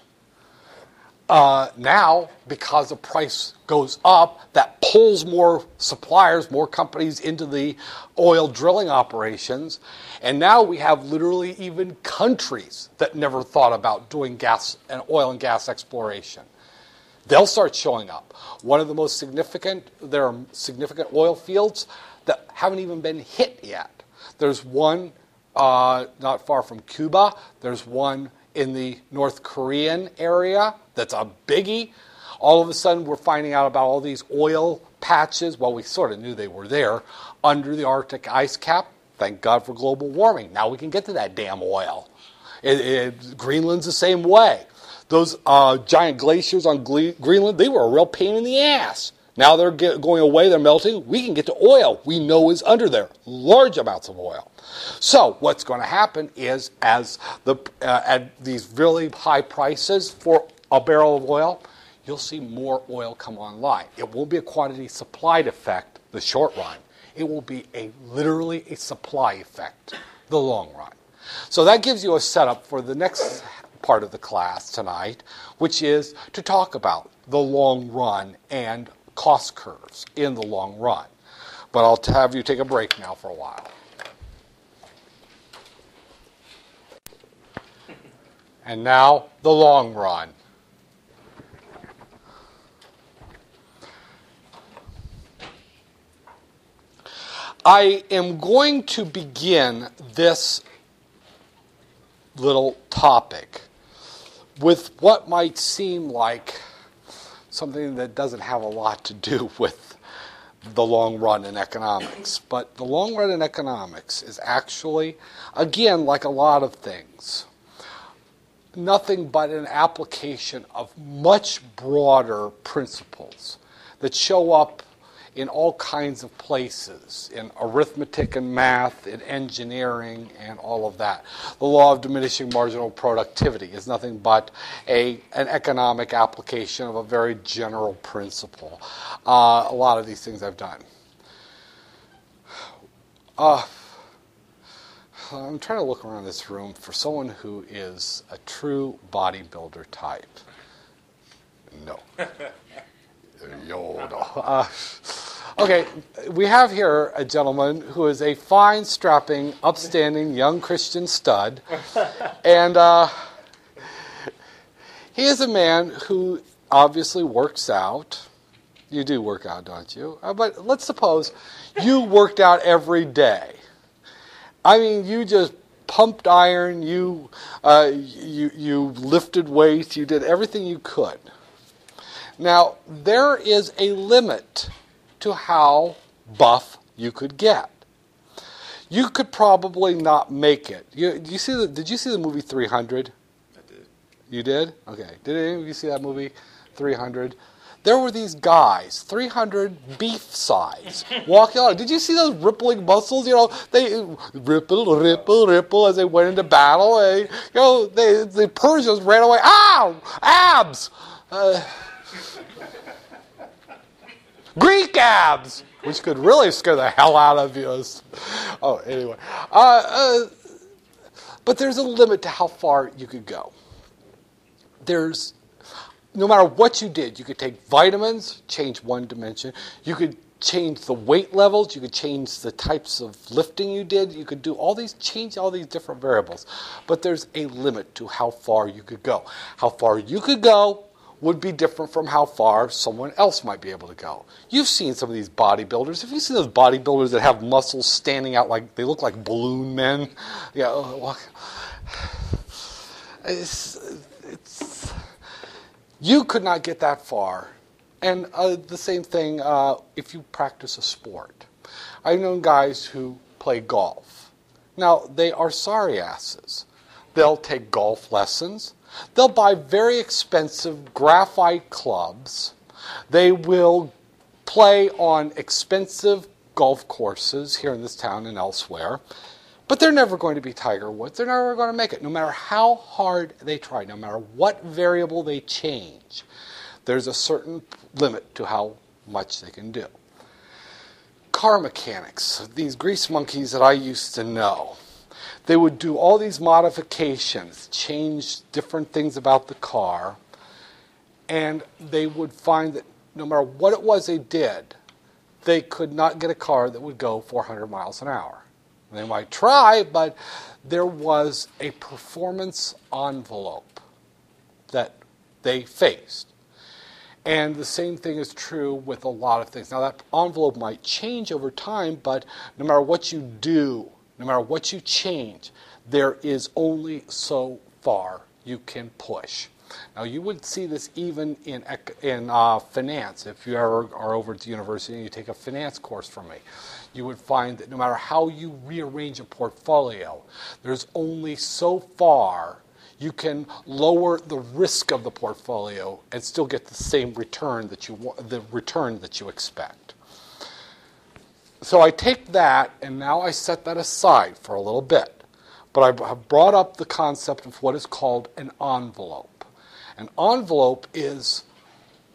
Now, because the price goes up, that pulls more suppliers, more companies into the oil drilling operations. And now we have literally even countries that never thought about doing gas and oil and gas exploration. They'll start showing up. One of the most significant, there are significant oil fields that haven't even been hit yet. There's one not far from Cuba. There's one in the North Korean area that's a biggie. All of a sudden, we're finding out about all these oil patches. Well, we sort of knew they were there under the Arctic ice cap. Thank God for global warming. Now we can get to that damn oil. Greenland's the same way. Those giant glaciers on Greenland, they were a real pain in the ass. Now they're going away, they're melting. We can get to oil we know is under there, large amounts of oil. So what's going to happen is as at these really high prices for a barrel of oil, you'll see more oil come online. It won't be a quantity supplied effect, the short run. It will be literally a supply effect, the long run. So that gives you a setup for the next part of the class tonight, which is to talk about the long run and cost curves in the long run. But I'll have you take a break now for a while. And now, the long run. I am going to begin this little topic with what might seem like something that doesn't have a lot to do with the long run in economics. But the long run in economics is actually, again, like a lot of things, nothing but an application of much broader principles that show up in all kinds of places, in arithmetic and math, in engineering, and all of that. The law of diminishing marginal productivity is nothing but an economic application of a very general principle. A lot of these things I've done. I'm trying to look around this room for someone who is a true bodybuilder type. No. Okay, we have here a gentleman who is a fine, strapping, upstanding young Christian stud. And he is a man who obviously works out. You do work out, don't you? But let's suppose you worked out every day. I mean, you just pumped iron, you lifted weights, you did everything you could. Now, there is a limit to how buff you could get. You could probably not make it. Did you see the movie 300? I did. You did? Okay. Did any of you see that movie 300? There were these guys, 300 beef size, walking along. Did you see those rippling muscles? You know, they ripple as they went into battle. The Persians ran away. Ow! Abs! Greek abs! Which could really scare the hell out of you. Oh, anyway. But there's a limit to how far you could go. No matter what you did, you could take vitamins, change one dimension. You could change the weight levels. You could change the types of lifting you did. You could change all these different variables. But there's a limit to how far you could go. How far you could go would be different from how far someone else might be able to go. You've seen some of these bodybuilders. Have you seen those bodybuilders that have muscles standing out like they look like balloon men? Yeah. You could not get that far. And the same thing if you practice a sport. I've known guys who play golf. Now, they are sorry asses. They'll take golf lessons. They'll buy very expensive graphite clubs. They will play on expensive golf courses here in this town and elsewhere. But they're never going to be Tiger Woods. They're never going to make it, no matter how hard they try, no matter what variable they change. There's a certain limit to how much they can do. Car mechanics, these grease monkeys that I used to know, they would do all these modifications, change different things about the car, and they would find that no matter what it was they did, they could not get a car that would go 400 miles an hour. They might try, but there was a performance envelope that they faced. And the same thing is true with a lot of things. Now, that envelope might change over time, but no matter what you do, no matter what you change, there is only so far you can push. Now, you would see this even in finance. If you ever are over at the university and you take a finance course from me, you would find that no matter how you rearrange a portfolio, there's only so far you can lower the risk of the portfolio and still get the same return that you expect. So I take that and now I set that aside for a little bit. But I have brought up the concept of what is called an envelope. An envelope is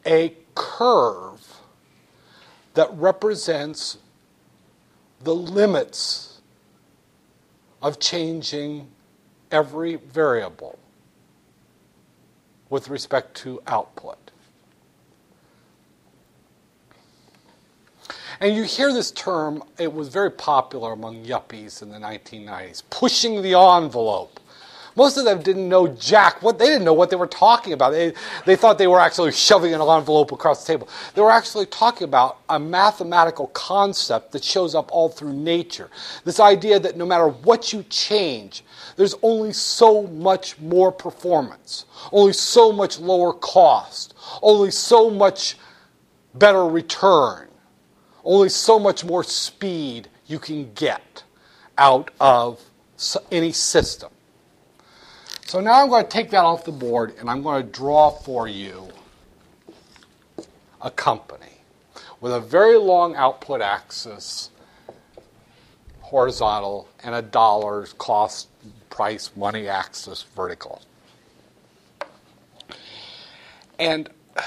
a curve that represents the limits of changing every variable with respect to output. And you hear this term, it was very popular among yuppies in the 1990s, pushing the envelope. Most of them didn't know they didn't know what they were talking about. They thought they were actually shoving an envelope across the table. They were actually talking about a mathematical concept that shows up all through nature. This idea that no matter what you change, there's only so much more performance, only so much lower cost, only so much better return, only so much more speed you can get out of any system. So now I'm going to take that off the board and I'm going to draw for you a company with a very long output axis, horizontal, and a dollars, cost, price, money axis, vertical. And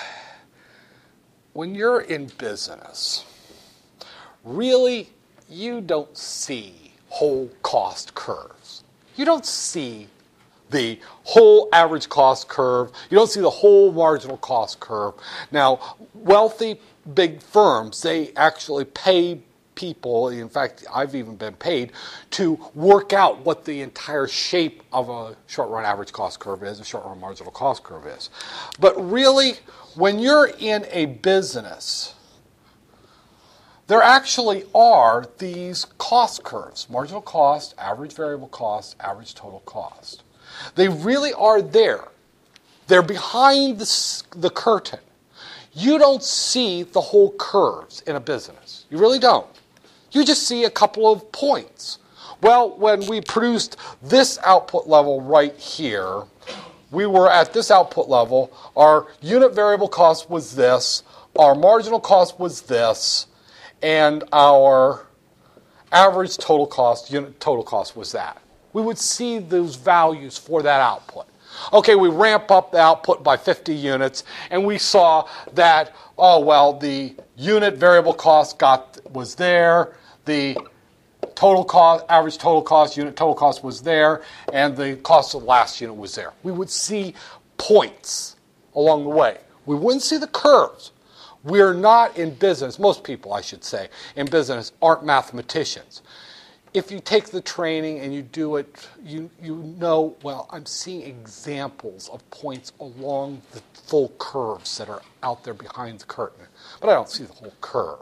when you're in business, really, you don't see whole cost curves. You don't see the whole average cost curve. You don't see the whole marginal cost curve. Now, wealthy big firms, they actually pay people, in fact, I've even been paid, to work out what the entire shape of a short-run average cost curve is, a short-run marginal cost curve is. But really, when you're in a business, there actually are these cost curves, marginal cost, average variable cost, average total cost. They really are there. They're behind the curtain. You don't see the whole curves in a business. You really don't. You just see a couple of points. Well, when we produced this output level right here, we were at this output level. Our unit variable cost was this. Our marginal cost was this. And our average total cost, unit total cost was that. We would see those values for that output. Okay, we ramp up the output by 50 units, and we saw that, the unit variable cost was there, the total cost, average total cost, unit total cost was there, and the cost of the last unit was there. We would see points along the way. We wouldn't see the curves. We're not in business, most people, I should say, in business aren't mathematicians. If you take the training and you do it, you know, I'm seeing examples of points along the full curves that are out there behind the curtain. But I don't see the whole curve.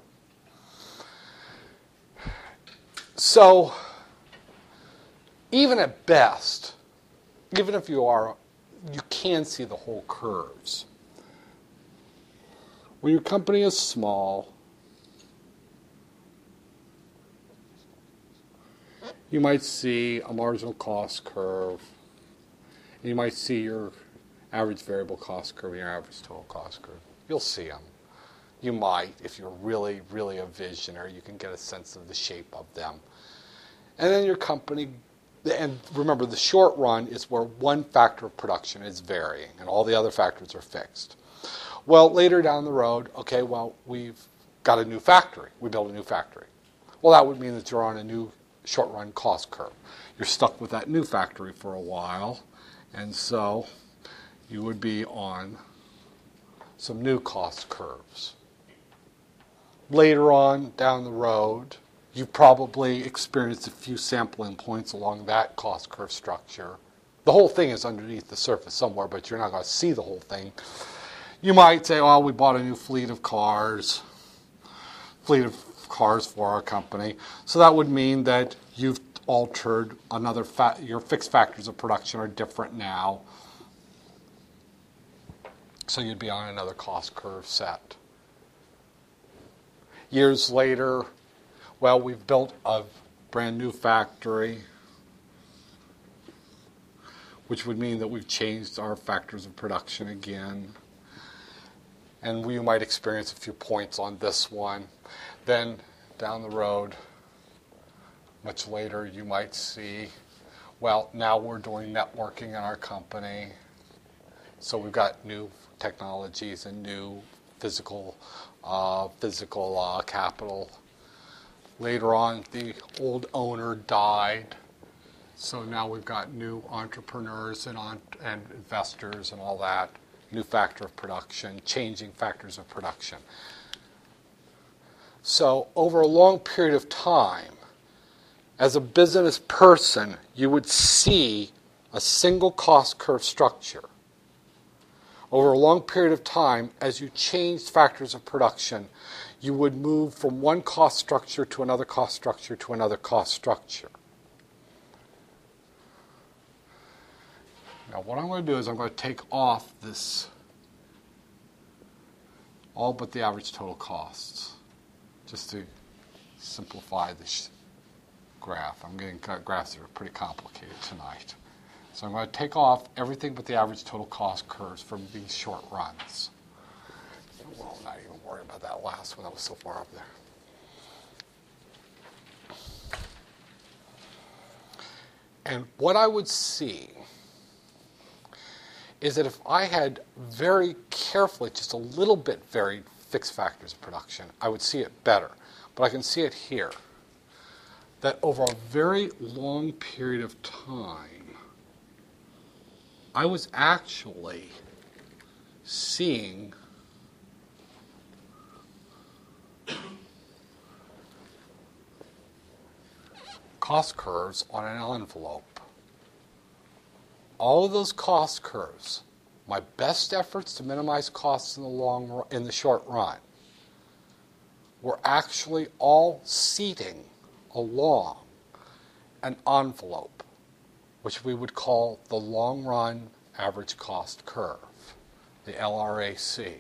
So, even at best, even if you can see the whole curves. When your company is small, you might see a marginal cost curve. You might see your average variable cost curve and your average total cost curve. You'll see them. You might, if you're really, really a visionary, you can get a sense of the shape of them. And then your company, and remember, the short run is where one factor of production is varying and all the other factors are fixed. Well, later down the road, we've got a new factory. We built a new factory. Well, that would mean that you're on a new short-run cost curve. You're stuck with that new factory for a while, and so you would be on some new cost curves. Later on down the road, you probably experienced a few sampling points along that cost curve structure. The whole thing is underneath the surface somewhere, but you're not going to see the whole thing. You might say, we bought a new fleet of cars for our company. So that would mean that you've altered your fixed factors of production are different now. So you'd be on another cost curve set. Years later, we've built a brand new factory, which would mean that we've changed our factors of production again. And we might experience a few points on this one. Then down the road, much later, you might see, now we're doing networking in our company. So we've got new technologies and new physical capital. Later on, the old owner died, so now we've got new entrepreneurs and investors and all that. New factor of production, changing factors of production. So over a long period of time, as a business person, you would see a single cost curve structure. Over a long period of time, as you changed factors of production, you would move from one cost structure to another cost structure to another cost structure. Now what I'm going to do is I'm going to take off this, all but the average total costs, just to simplify this graph. I'm getting graphs that are pretty complicated tonight. So I'm going to take off everything but the average total cost curves from these short runs. Well, not even worry about that last one. That was so far up there. And what I would see is that if I had very carefully, just a little bit varied fixed factors of production, I would see it better. But I can see it here, that over a very long period of time, I was actually seeing cost curves on an envelope. All of those cost curves, my best efforts to minimize costs in the short run, were actually all seating along an envelope, which we would call the long run average cost curve, the LRAC.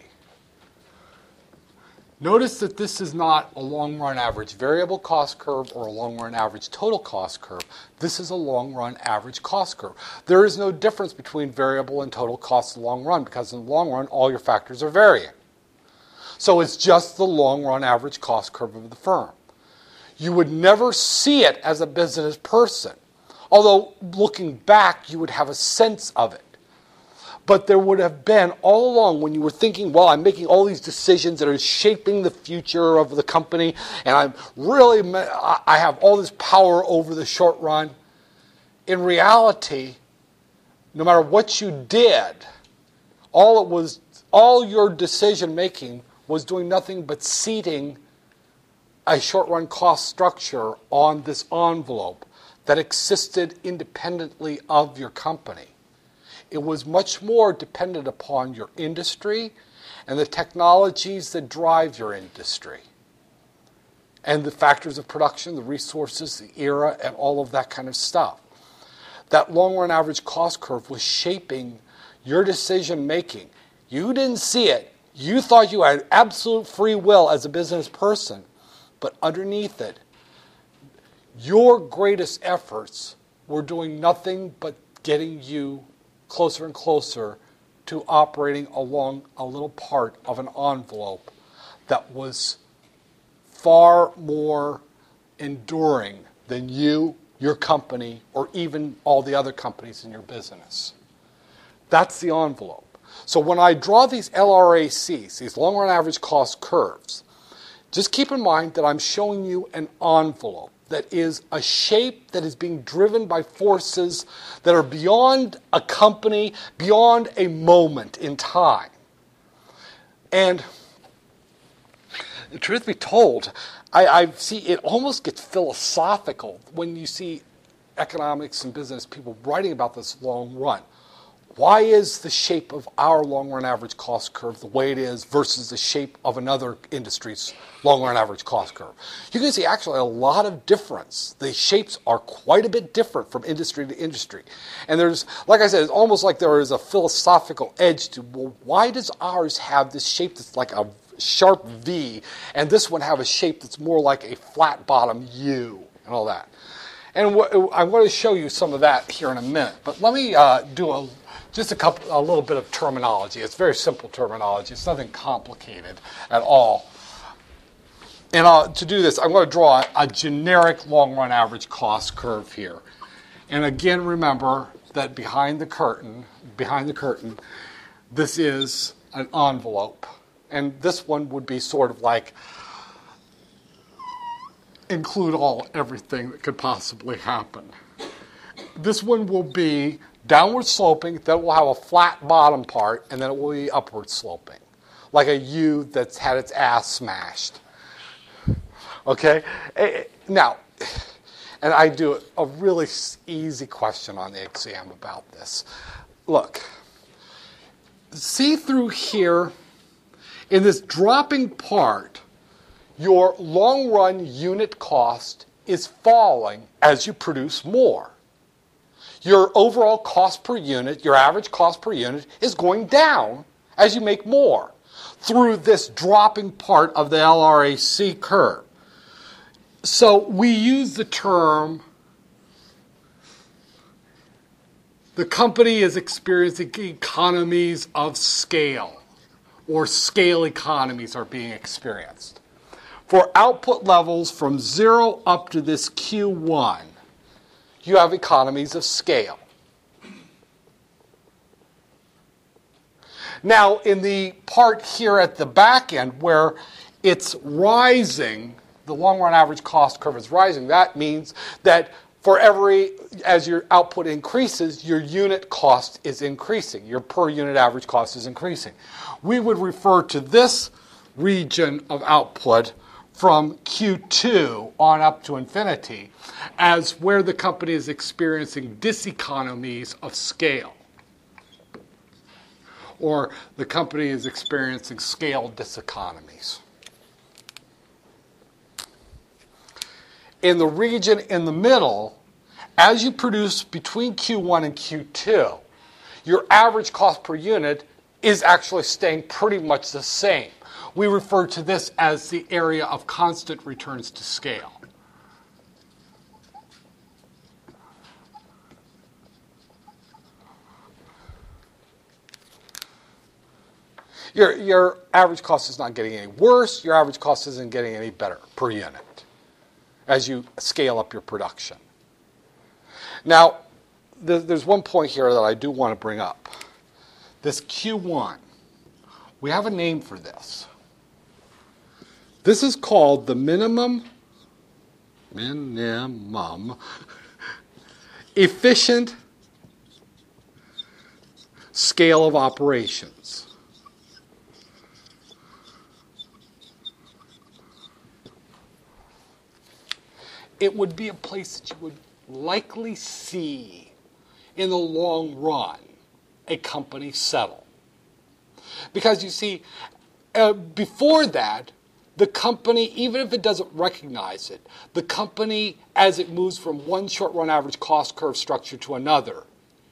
Notice that this is not a long run average variable cost curve or a long run average total cost curve. This is a long run average cost curve. There is no difference between variable and total costs in the long run, because in the long run all your factors are varying. So it's just the long run average cost curve of the firm. You would never see it as a business person, although looking back you would have a sense of it. But there would have been all along when you were thinking, well, I'm making all these decisions that are shaping the future of the company, and I have all this power over the short run. In reality, no matter what you did, all your decision making was doing nothing but seating a short run cost structure on this envelope that existed independently of your company. It was much more dependent upon your industry and the technologies that drive your industry, and the factors of production, the resources, the era, and all of that kind of stuff. That long-run average cost curve was shaping your decision making. You didn't see it. You thought you had absolute free will as a business person, but underneath it, your greatest efforts were doing nothing but getting you closer and closer to operating along a little part of an envelope that was far more enduring than you, your company, or even all the other companies in your business. That's the envelope. So when I draw these LRACs, these long-run average cost curves, just keep in mind that I'm showing you an envelope that is a shape that is being driven by forces that are beyond a company, beyond a moment in time. And the truth be told, I see it almost gets philosophical when you see economics and business people writing about this long run. Why is the shape of our long-run average cost curve the way it is versus the shape of another industry's long-run average cost curve? You can see actually a lot of difference. The shapes are quite a bit different from industry to industry. And there's, like I said, it's almost like there is a philosophical edge to, well, why does ours have this shape that's like a sharp V, and this one have a shape that's more like a flat bottom U and all that? And I'm going to show you some of that here in a minute. But let me do a little bit of terminology. It's very simple terminology. It's nothing complicated at all. And to do this, I'm going to draw a generic long-run average cost curve here. And again, remember that behind the curtain, this is an envelope. And this one would be sort of like include everything that could possibly happen. This one will be downward sloping, then we'll have a flat bottom part, and then it will be upward sloping, like a U that's had its ass smashed. Okay? Now, and I do a really easy question on the exam about this. Look, see through here, in this dropping part, your long-run unit cost is falling as you produce more. Your overall cost per unit, your average cost per unit, is going down as you make more through this dropping part of the LRAC curve. So we use the term, the company is experiencing economies of scale, or scale economies are being experienced. For output levels from 0 up to this Q1, you have economies of scale. Now, in the part here at the back end where it's rising, the long-run average cost curve is rising, that means that as your output increases, your unit cost is increasing. Your per unit average cost is increasing. We would refer to this region of output from Q2 on up to infinity as where the company is experiencing diseconomies of scale, or the company is experiencing scale diseconomies. In the region in the middle, as you produce between Q1 and Q2, your average cost per unit is actually staying pretty much the same. We refer to this as the area of constant returns to scale. Your average cost is not getting any worse. Your average cost isn't getting any better per unit as you scale up your production. Now, there's one point here that I do want to bring up. This Q1, we have a name for this. This is called the minimum efficient scale of operations. It would be a place that you would likely see in the long run a company settle. Because you see, before that, the company, even if it doesn't recognize it, the company, as it moves from one short-run average cost curve structure to another,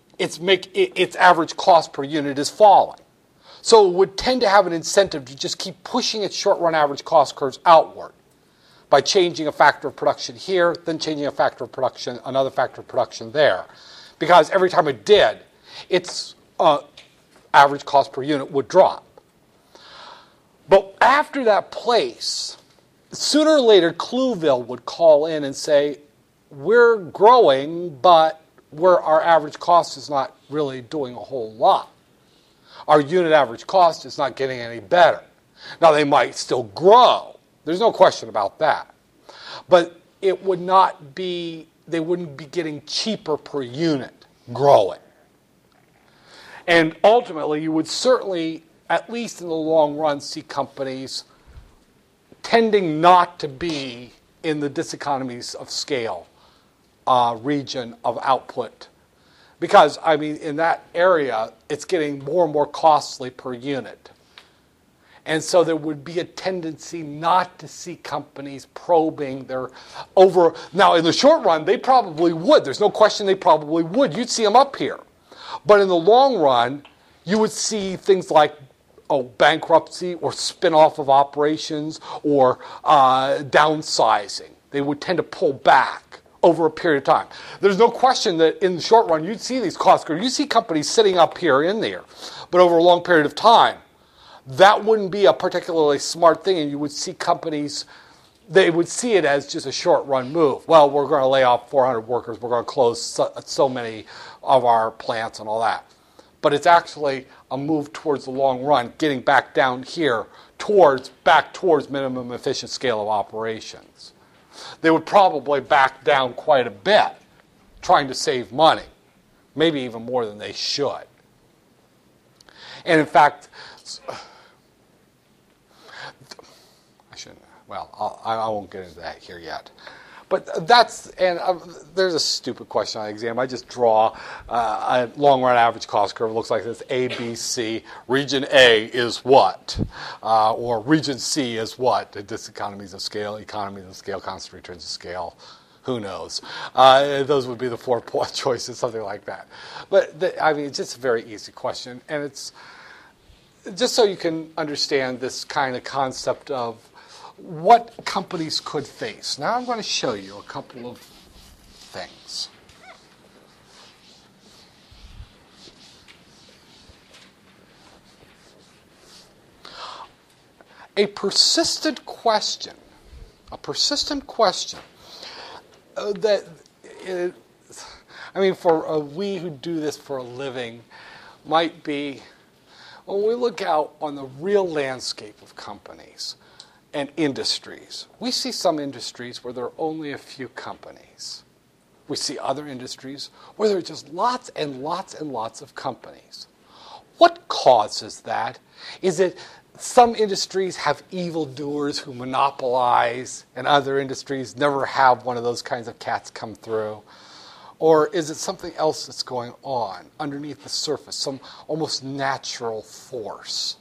its average cost per unit is falling. So it would tend to have an incentive to just keep pushing its short-run average cost curves outward by changing a factor of production here, then changing a factor of production, another factor of production there. Because every time it did, its average cost per unit would drop. But after that place, sooner or later, Clueville would call in and say, we're growing, but our average cost is not really doing a whole lot. Our unit average cost is not getting any better. Now, they might still grow. There's no question about that. But it would not be, they wouldn't be getting cheaper per unit growing. And ultimately, you would certainly, at least in the long run, see companies tending not to be in the diseconomies of scale region of output. Because, I mean, in that area, it's getting more and more costly per unit. And so there would be a tendency not to see companies probing their over. Now, in the short run, they probably would. There's no question they probably would. You'd see them up here. But in the long run, you would see things like bankruptcy or spin-off of operations or downsizing. They would tend to pull back over a period of time. There's no question that in the short run, you'd see these cost curves. You see companies sitting up here in there. But over a long period of time, that wouldn't be a particularly smart thing, and you would see companies, they would see it as just a short-run move. Well, we're going to lay off 400 workers. We're going to close so many of our plants and all that. But it's actually a move towards the long run, getting back down here back towards minimum efficient scale of operations. They would probably back down quite a bit, trying to save money, maybe even more than they should. And in fact, I won't get into that here yet. But there's a stupid question on the exam. I just draw a long-run average cost curve. It looks like this: A, B, C. Region A is what? Or region C is what? Diseconomies of scale, economies of scale, constant returns of scale. Who knows? Those would be the 4 choices, something like that. But it's just a very easy question. And it's just so you can understand this kind of concept of what companies could face. Now I'm going to show you a couple of things. A persistent question for we who do this for a living might be when we look out on the real landscape of companies and industries. We see some industries where there are only a few companies. We see other industries where there are just lots and lots and lots of companies. What causes that? Is it some industries have evildoers who monopolize and other industries never have one of those kinds of cats come through? Or is it something else that's going on underneath the surface, some almost natural force?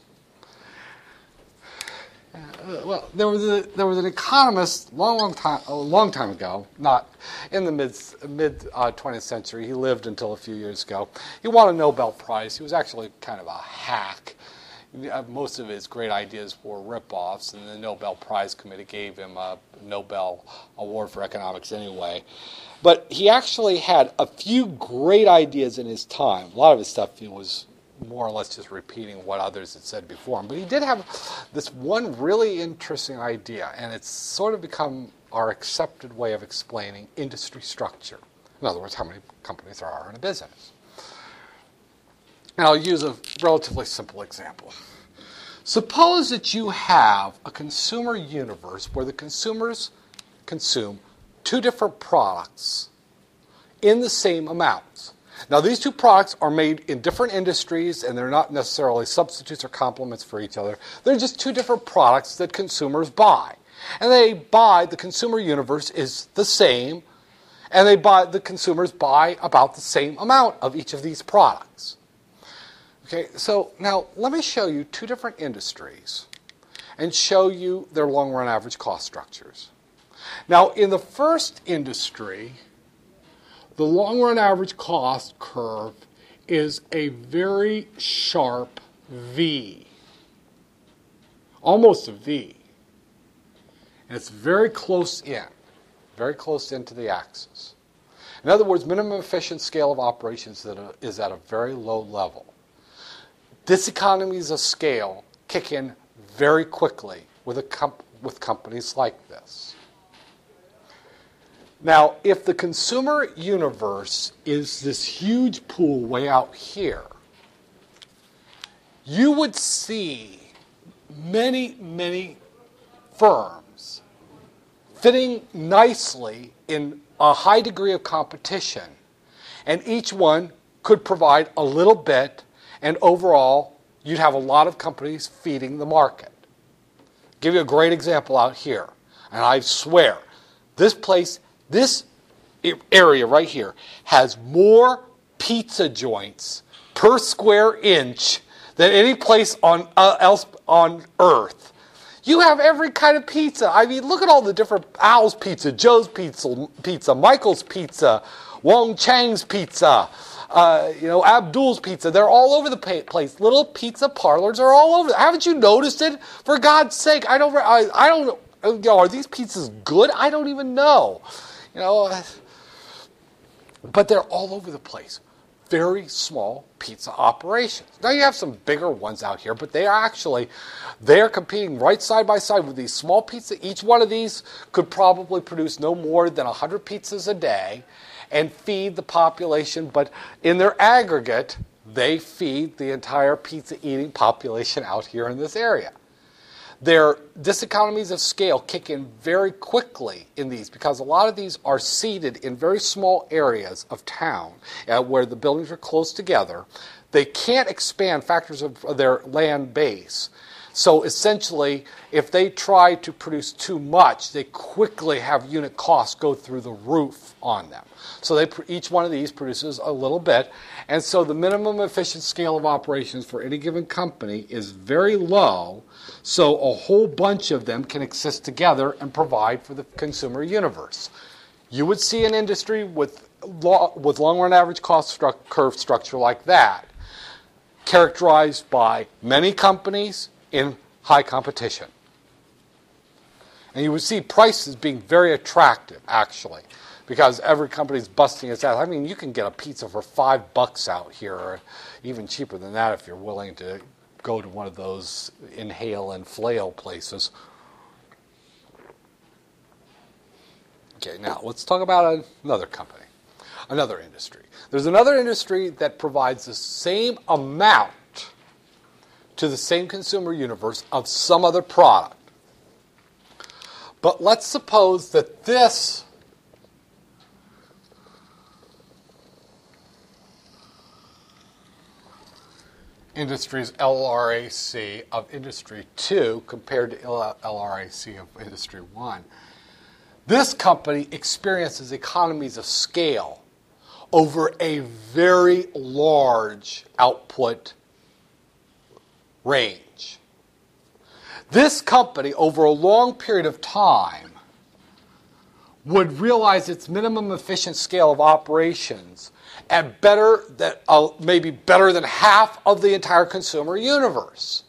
There was an economist a long time ago, not in the mid 20th century. He lived until a few years ago. He won a Nobel Prize. He was actually kind of a hack. Most of his great ideas were rip-offs, and the Nobel Prize Committee gave him a Nobel Award for Economics anyway. But he actually had a few great ideas in his time. A lot of his stuff was more or less just repeating what others had said before him. But he did have this one really interesting idea, and it's sort of become our accepted way of explaining industry structure. In other words, how many companies there are in a business. And I'll use a relatively simple example. Suppose that you have a consumer universe where the consumers consume 2 different products in the same amounts. Now, these 2 products are made in different industries, and they're not necessarily substitutes or complements for each other. They're just 2 different products that consumers buy. And the consumer universe is the same, and the consumers buy about the same amount of each of these products. Okay, so now let me show you 2 different industries and show you their long-run average cost structures. Now, in the first industry, the long-run average cost curve is a very sharp V, almost a V. And it's very close into the axis. In other words, minimum efficient scale of operations is at a very low level. Diseconomies of scale kick in very quickly with companies like this. Now, if the consumer universe is this huge pool way out here, you would see many, many firms fitting nicely in a high degree of competition, and each one could provide a little bit, and overall, you'd have a lot of companies feeding the market. I'll give you a great example out here, and I swear, this area right here has more pizza joints per square inch than any place else on Earth. You have every kind of pizza. I mean, look at all the different Al's Pizza, Joe's Pizza, Michael's Pizza, Wong Chang's Pizza, Abdul's Pizza. They're all over the place. Little pizza parlors are all over. Haven't you noticed it? For God's sake, I don't. Are these pizzas good? I don't even know. But they're all over the place. Very small pizza operations. Now you have some bigger ones out here, but they're competing right side by side with these small pizza. Each one of these could probably produce no more than 100 pizzas a day and feed the population, but in their aggregate, they feed the entire pizza eating population out here in this area. Their diseconomies of scale kick in very quickly in these because a lot of these are seated in very small areas of town where the buildings are close together. They can't expand factors of their land base. So essentially, if they try to produce too much, they quickly have unit costs go through the roof on them. So each one of these produces a little bit. And so the minimum efficient scale of operations for any given company is very low. So a whole bunch of them can exist together and provide for the consumer universe. You would see an industry with long-run average cost curve structure like that, characterized by many companies in high competition. And you would see prices being very attractive, actually, because every company's busting its ass. I mean, you can get a pizza for $5 out here, or even cheaper than that if you're willing to go to one of those inhale and flail places. Okay, now let's talk about another company, another industry. There's another industry that provides the same amount to the same consumer universe of some other product. But let's suppose that this industry's LRAC of Industry 2 compared to LRAC of Industry 1. This company experiences economies of scale over a very large output range. This company, over a long period of time, would realize its minimum efficient scale of operations at maybe better than half of the entire consumer universe.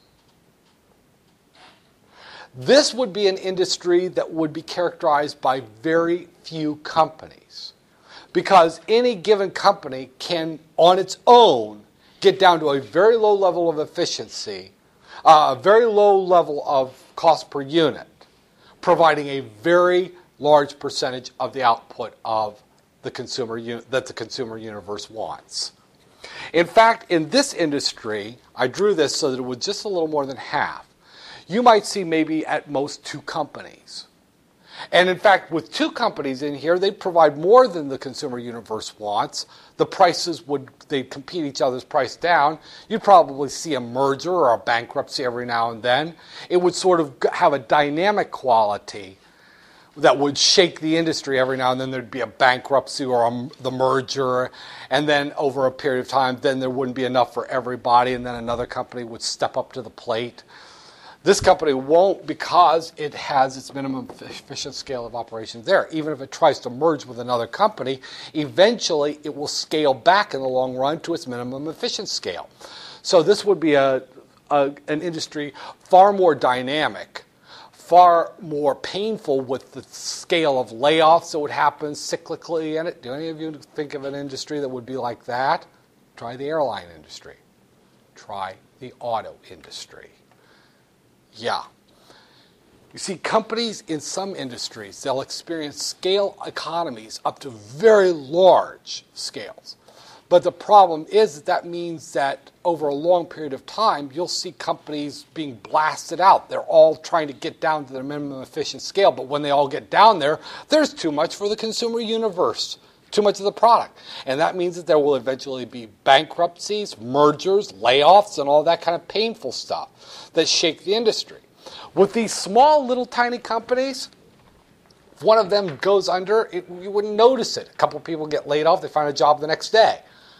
This would be an industry that would be characterized by very few companies, because any given company can, on its own, get down to a very low level of efficiency, a very low level of cost per unit, providing a very large percentage of the output of the consumer that the consumer universe wants. In fact, in this industry, I drew this so that it was just a little more than half. You might see maybe at most 2 companies. And in fact, with 2 companies in here, they provide more than the consumer universe wants. The prices they'd compete each other's price down. You'd probably see a merger or a bankruptcy every now and then. It would sort of have a dynamic quality that would shake the industry every now and then. There'd be a bankruptcy or the merger, and then over a period of time, then there wouldn't be enough for everybody, and then another company would step up to the plate. This company won't, because it has its minimum efficient scale of operations there. Even if it tries to merge with another company, eventually it will scale back in the long run to its minimum efficient scale. So this would be an industry far more dynamic, far more painful with the scale of layoffs that would happen cyclically in it. Do any of you think of an industry that would be like that? Try the airline industry. Try the auto industry. Yeah. You see, companies in some industries, they'll experience scale economies up to very large scales. But the problem is that means that over a long period of time, you'll see companies being blasted out. They're all trying to get down to their minimum efficient scale. But when they all get down there, there's too much for the consumer universe, too much of the product. And that means that there will eventually be bankruptcies, mergers, layoffs, and all that kind of painful stuff that shake the industry. With these small, little, tiny companies, if one of them goes under, you wouldn't notice it. A couple of people get laid off, they find a job the next day.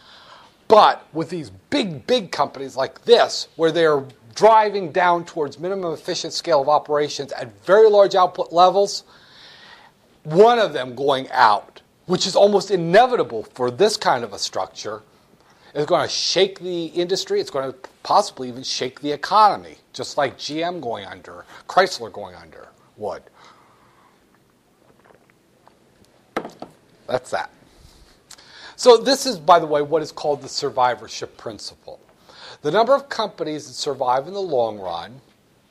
But with these big, big companies like this, where they're driving down towards minimum efficient scale of operations at very large output levels, one of them going out, which is almost inevitable for this kind of a structure, is going to shake the industry. It's going to possibly even shake the economy, just like GM going under, Chrysler going under would. That's that. So this is, by the way, what is called the survivorship principle. The number of companies that survive in the long run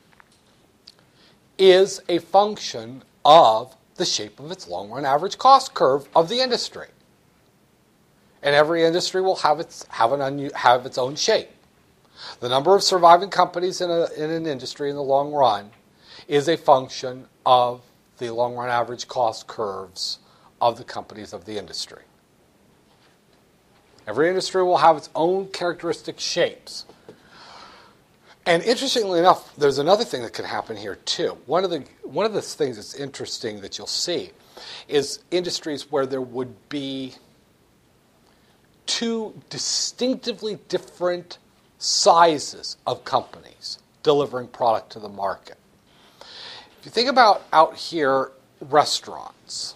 is a function of the shape of its long-run average cost curve of the industry. And every industry will have its own shape. The number of surviving companies in an industry in the long run is a function of the long-run average cost curves of the companies of the industry. Every industry will have its own characteristic shapes. And interestingly enough, there's another thing that can happen here too. One of the things that's interesting that you'll see is industries where there would be two distinctively different sizes of companies delivering product to the market. If you think about out here, restaurants.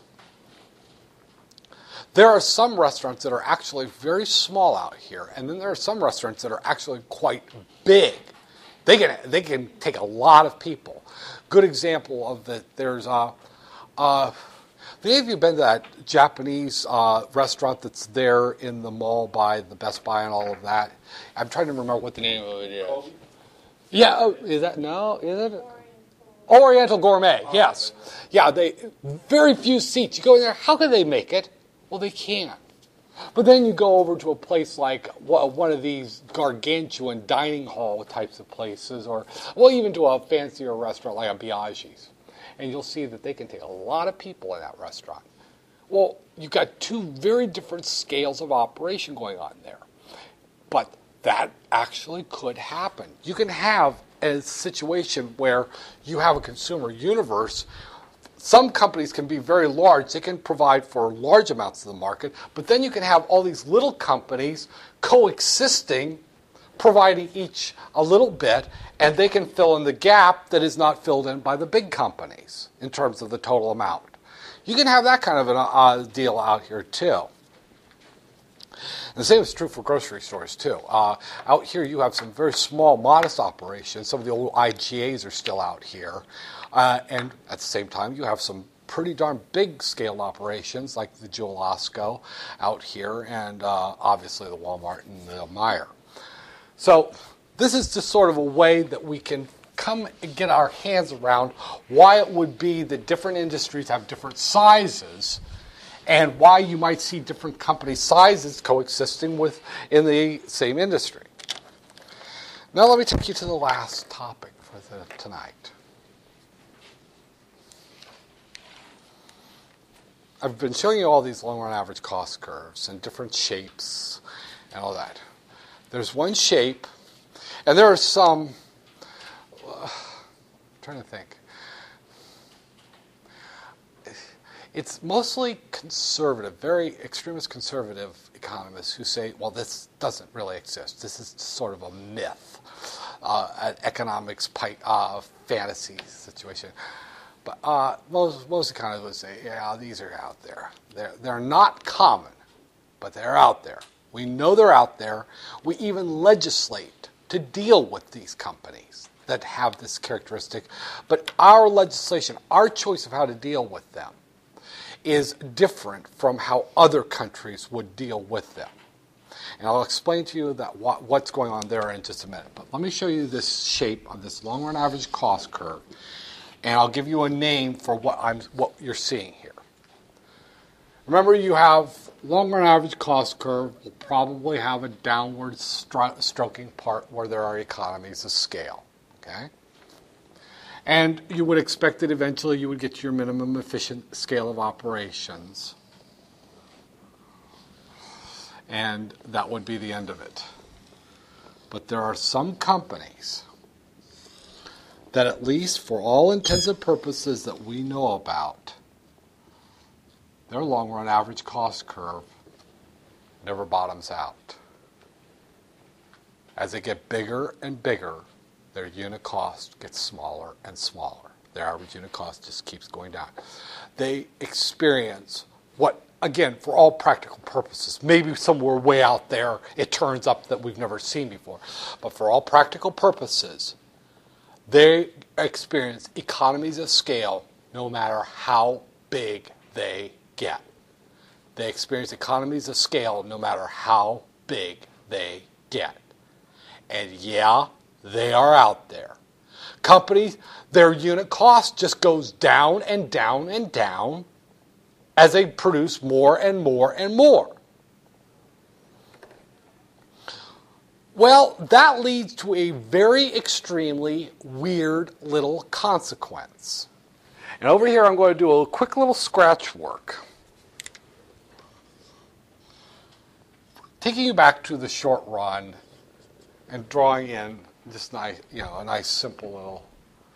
There are some restaurants that are actually very small out here, and then there are some restaurants that are actually quite big. They can take a lot of people. Good example of that. There's any of you been to that Japanese restaurant that's there in the mall by the Best Buy and all of that? I'm trying to remember what the name of it is. Yeah, oh, is that no? Is it? Oriental Gourmet. Yes. Yeah, they very few seats. You go in there. How can they make it? Well, they can't. But then you go over to a place like one of these gargantuan dining hall types of places, or even to a fancier restaurant like a Biaggi's, and you'll see that they can take a lot of people in that restaurant. Well, you've got two very different scales of operation going on there. But that actually could happen. You can have a situation where you have a consumer universe. Some companies can be very large. They can provide for large amounts of the market. But then you can have all these little companies coexisting, providing each a little bit, and they can fill in the gap that is not filled in by the big companies in terms of the total amount. You can have that kind of a deal out here too. And the same is true for grocery stores too. Out here you have some very small, modest operations. Some of the old IGAs are still out here. And at the same time, you have some pretty darn big scale operations like the Jewel Osco out here, and obviously the Walmart and the Meijer. So this is just sort of a way that we can come and get our hands around why it would be that different industries have different sizes, and why you might see different company sizes coexisting in the same industry. Now let me take you to the last topic for tonight. I've been showing you all these long-run average cost curves and different shapes and all that. There's one shape, and there are some, I'm trying to think. It's mostly conservative, very extremist conservative economists who say, well, this doesn't really exist. This is sort of a myth, an economics fantasy situation. But most economists would say, yeah, these are out there. They're not common, but they're out there. We know they're out there. We even legislate to deal with these companies that have this characteristic. But our legislation, our choice of how to deal with them, is different from how other countries would deal with them. And I'll explain to you that what's going on there in just a minute. But let me show you this shape of this long-run average cost curve. And I'll give you a name for what you're seeing here. Remember, you have long-run average cost curve will probably have a downward stroking part where there are economies of scale. Okay? And you would expect that eventually you would get to your minimum efficient scale of operations. And that would be the end of it. But there are some companies that, at least for all intents and purposes that we know about, their long-run average cost curve never bottoms out. As they get bigger and bigger, their unit cost gets smaller and smaller. Their average unit cost just keeps going down. They experience what, again, for all practical purposes, maybe somewhere way out there it turns up that we've never seen before. But for all practical purposes, they experience economies of scale no matter how big they get. They experience economies of scale no matter how big they get. And yeah, they are out there. Companies, their unit cost just goes down and down and down as they produce more and more and more. Well, that leads to a very extremely weird little consequence. And over here I'm going to do a quick little scratch work. Taking you back to the short run and drawing in this nice, a nice simple little.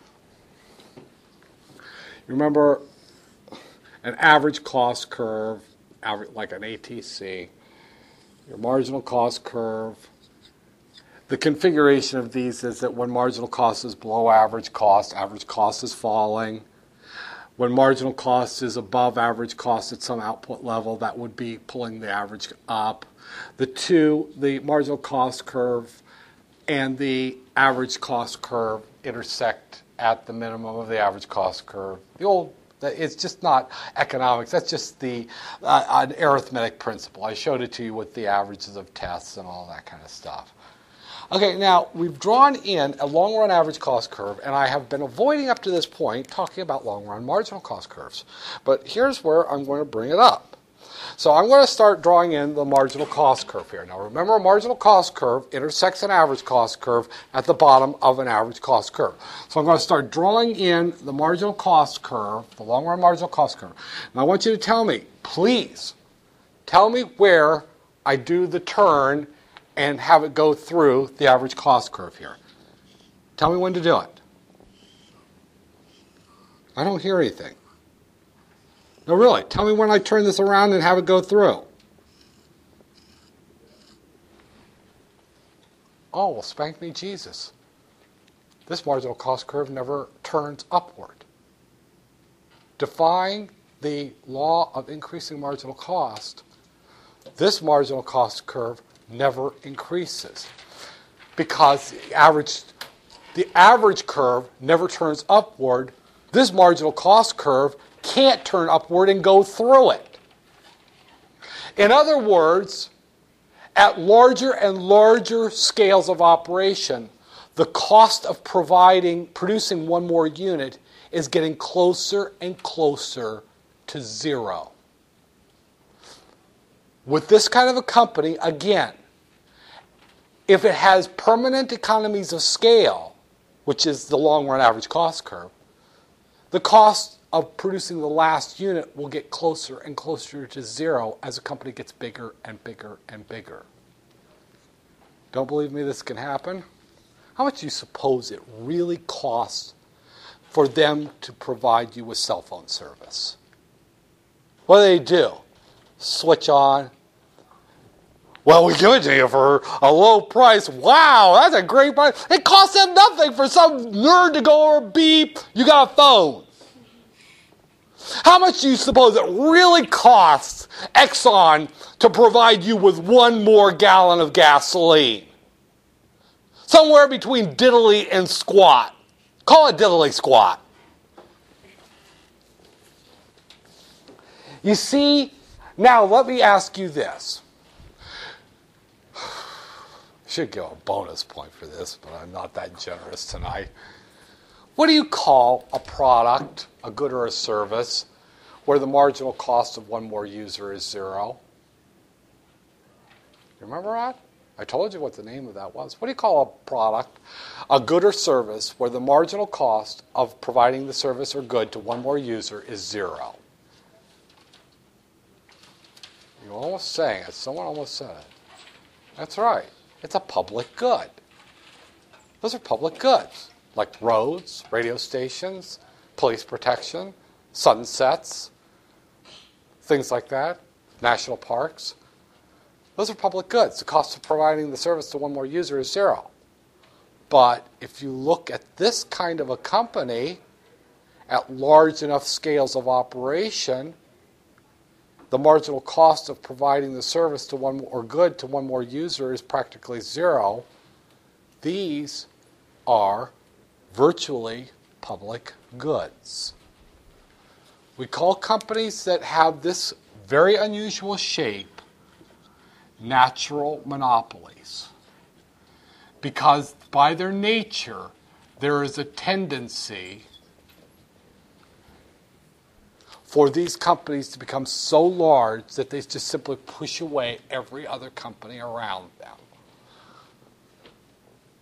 You remember an average cost curve, like an ATC, your marginal cost curve. The configuration of these is that when marginal cost is below average cost is falling. When marginal cost is above average cost at some output level, that would be pulling the average up. The marginal cost curve and the average cost curve intersect at the minimum of the average cost curve. It's just not economics. That's just an arithmetic principle. I showed it to you with the averages of tests and all that kind of stuff. Okay, now we've drawn in a long-run average cost curve, and I have been avoiding up to this point talking about long-run marginal cost curves. But here's where I'm going to bring it up. So I'm going to start drawing in the marginal cost curve here. Now remember, a marginal cost curve intersects an average cost curve at the bottom of an average cost curve. So I'm going to start drawing in the marginal cost curve, the long-run marginal cost curve. Now I want you to tell me, please, tell me where I do the turn and have it go through the average cost curve here. Tell me when to do it. I don't hear anything. No, really, tell me when I turn this around and have it go through. Oh, well, spank me Jesus. This marginal cost curve never turns upward. Defying the law of increasing marginal cost, this marginal cost curve never increases because the average curve never turns upward. This marginal cost curve can't turn upward and go through it. In other words, at larger and larger scales of operation, the cost of producing one more unit is getting closer and closer to zero. With this kind of a company, again, if it has permanent economies of scale, which is the long-run average cost curve, the cost of producing the last unit will get closer and closer to zero as the company gets bigger and bigger and bigger. Don't believe me this can happen? How much do you suppose it really costs for them to provide you with cell phone service? What do? Switch on. Well, we give it to you for a low price. Wow, that's a great price. It costs them nothing for some nerd to go over beep. You got a phone. How much do you suppose it really costs Exxon to provide you with one more gallon of gasoline? Somewhere between diddly and squat. Call it diddly squat. You see, now let me ask you this. Should give a bonus point for this, but I'm not that generous tonight. What do you call a product, a good or a service, where the marginal cost of one more user is zero? You remember that? I told you what the name of that was. What do you call a product, a good or service, where the marginal cost of providing the service or good to one more user is zero? You're almost saying it. Someone almost said it. That's right. It's a public good. Those are public goods, like roads, radio stations, police protection, sunsets, things like that, national parks. Those are public goods. The cost of providing the service to one more user is zero. But if you look at this kind of a company at large enough scales of operation, the marginal cost of providing the service to one or good to one more user is practically zero. These are virtually public goods. We call companies that have this very unusual shape natural monopolies, because by their nature there is a tendency for these companies to become so large that they just simply push away every other company around them.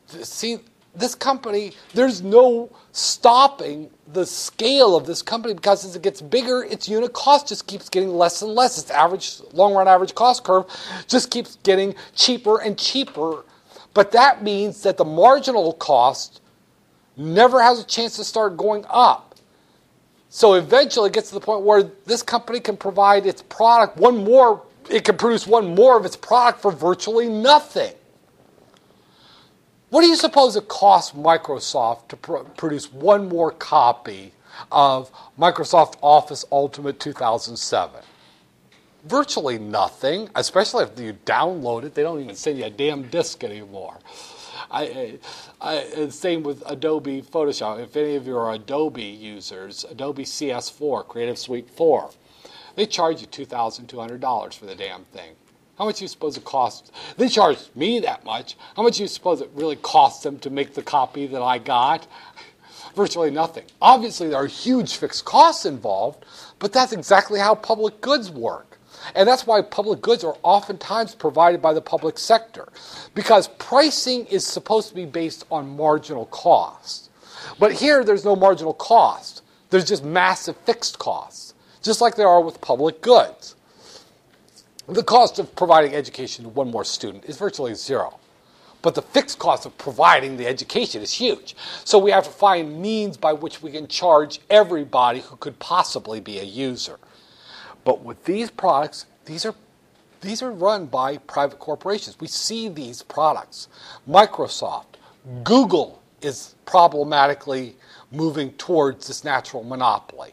See, this company, there's no stopping the scale of this company because as it gets bigger, its unit cost just keeps getting less and less. Its average, long-run average cost curve just keeps getting cheaper and cheaper. But that means that the marginal cost never has a chance to start going up. So eventually it gets to the point where this company can provide its product it can produce one more of its product for virtually nothing. What do you suppose it costs Microsoft to produce one more copy of Microsoft Office Ultimate 2007? Virtually nothing, especially if you download it. They don't even send you a damn disk anymore. Same with Adobe Photoshop. If any of you are Adobe users, Adobe CS4, Creative Suite 4, they charge you $2,200 for the damn thing. How much do you suppose it costs? They charged me that much. How much do you suppose it really costs them to make the copy that I got? Virtually nothing. Obviously, there are huge fixed costs involved, but that's exactly how public goods work. And that's why public goods are oftentimes provided by the public sector, because pricing is supposed to be based on marginal cost. But here, there's no marginal cost. There's just massive fixed costs, just like there are with public goods. The cost of providing education to one more student is virtually zero. But the fixed cost of providing the education is huge. So we have to find means by which we can charge everybody who could possibly be a user. But with these products, these are run by private corporations. We see these products. Microsoft, Google is problematically moving towards this natural monopoly.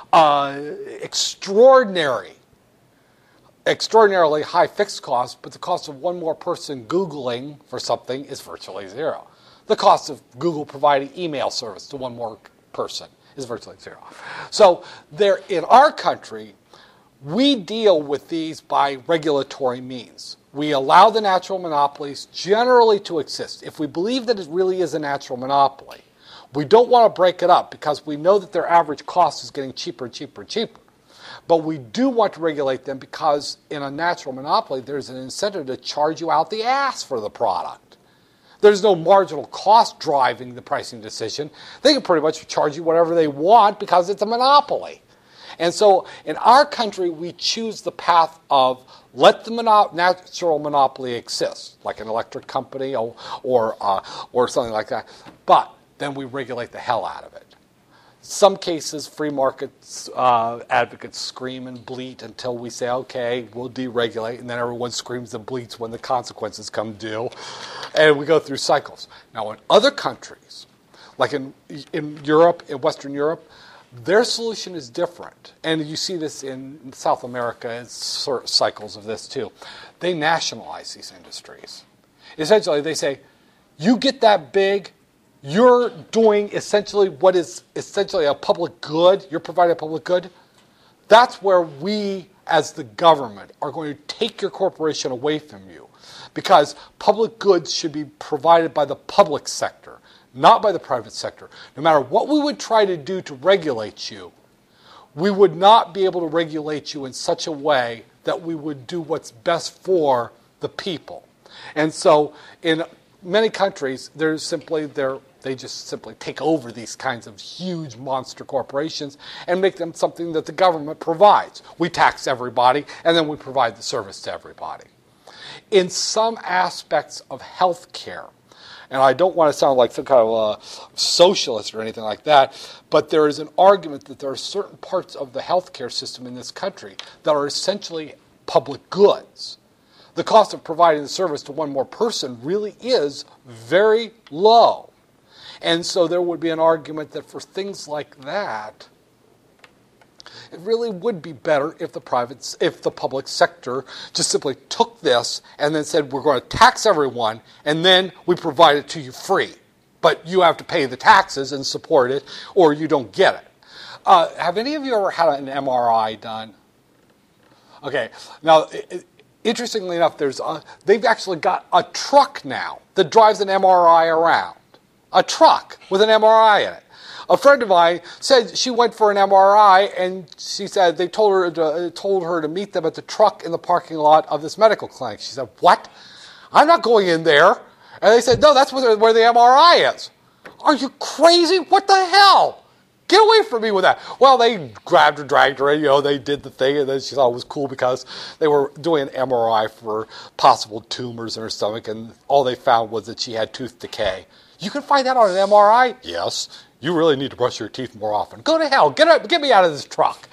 Extraordinarily high fixed cost, but the cost of one more person Googling for something is virtually zero. The cost of Google providing email service to one more person is virtually zero. So in our country, we deal with these by regulatory means. We allow the natural monopolies generally to exist. If we believe that it really is a natural monopoly, we don't want to break it up because we know that their average cost is getting cheaper and cheaper and cheaper. But we do want to regulate them because in a natural monopoly, there's an incentive to charge you out the ass for the product. There's no marginal cost driving the pricing decision. They can pretty much charge you whatever they want because it's a monopoly. And so in our country, we choose the path of let the natural monopoly exist, like an electric company or something like that. But then we regulate the hell out of it. Some cases, free market advocates scream and bleat until we say, okay, we'll deregulate, and then everyone screams and bleats when the consequences come due, and we go through cycles. Now, in other countries, like in Europe, in Western Europe, their solution is different, and you see this in South America, it's cycles of this too. They nationalize these industries. Essentially, they say, you get that big, you're doing essentially what is essentially a public good. You're providing a public good. That's where we, as the government, are going to take your corporation away from you. Because public goods should be provided by the public sector, not by the private sector. No matter what we would try to do to regulate you, we would not be able to regulate you in such a way that we would do what's best for the people. And so in many countries, they just simply take over these kinds of huge monster corporations and make them something that the government provides. We tax everybody, and then we provide the service to everybody. In some aspects of health care, and I don't want to sound like some kind of a socialist or anything like that, but there is an argument that there are certain parts of the healthcare system in this country that are essentially public goods. The cost of providing the service to one more person really is very low. And so there would be an argument that for things like that, it really would be better if the public sector just simply took this and then said, we're going to tax everyone, and then we provide it to you free. But you have to pay the taxes and support it, or you don't get it. Have any of you ever had an MRI done? Okay, now, interestingly enough, they've actually got a truck now that drives an MRI around. A truck with an MRI in it. A friend of mine said she went for an MRI, and she said they told her to meet them at the truck in the parking lot of this medical clinic. She said, "What? I'm not going in there And they said, no, that's where the MRI is. Are you crazy? What the hell? Get away from me with that. Well, they grabbed her, dragged her in, they did the thing, and then she thought it was cool because they were doing an MRI for possible tumors in her stomach, and all they found was that she had tooth decay. You can find that on an MRI? Yes. You really need to brush your teeth more often. Go to hell. Get me out of this truck.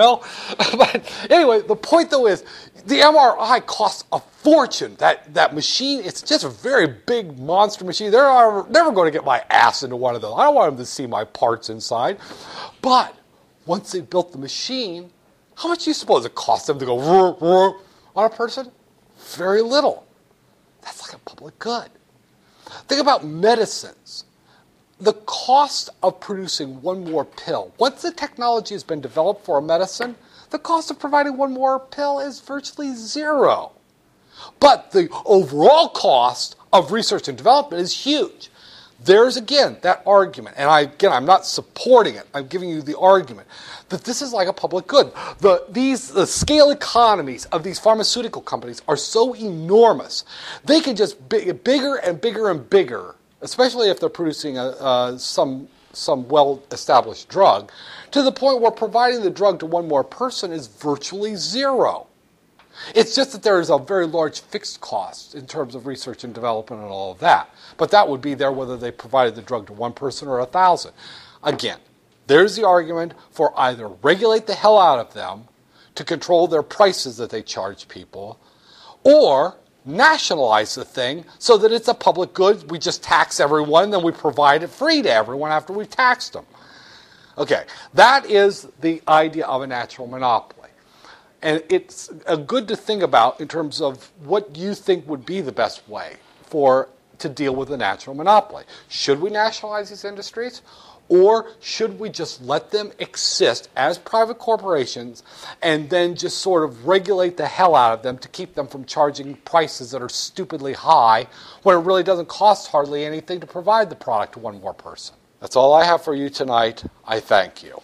But anyway, the point though is the MRI costs a fortune. That machine, it's just a very big monster machine. They're never going to get my ass into one of those. I don't want them to see my parts inside. But once they built the machine, how much do you suppose it costs them to go on a person? Very little. That's like a public good. Think about medicines. The cost of producing one more pill, once the technology has been developed for a medicine, the cost of providing one more pill is virtually zero. But the overall cost of research and development is huge. There's, again, that argument. And I'm not supporting it. I'm giving you the argument that this is like a public good. The scale economies of these pharmaceutical companies are so enormous. They can just get bigger and bigger and bigger, especially if they're producing some well-established drug, to the point where providing the drug to one more person is virtually zero. It's just that there is a very large fixed cost in terms of research and development and all of that. But that would be there whether they provided the drug to one person or 1,000. Again, there's the argument for either regulate the hell out of them to control their prices that they charge people, or nationalize the thing so that it's a public good. We just tax everyone, then we provide it free to everyone after we've taxed them. Okay, that is the idea of a natural monopoly. And it's good to think about in terms of what you think would be the best way to deal with a natural monopoly. Should we nationalize these industries? Or should we just let them exist as private corporations and then just sort of regulate the hell out of them to keep them from charging prices that are stupidly high when it really doesn't cost hardly anything to provide the product to one more person? That's all I have for you tonight. I thank you.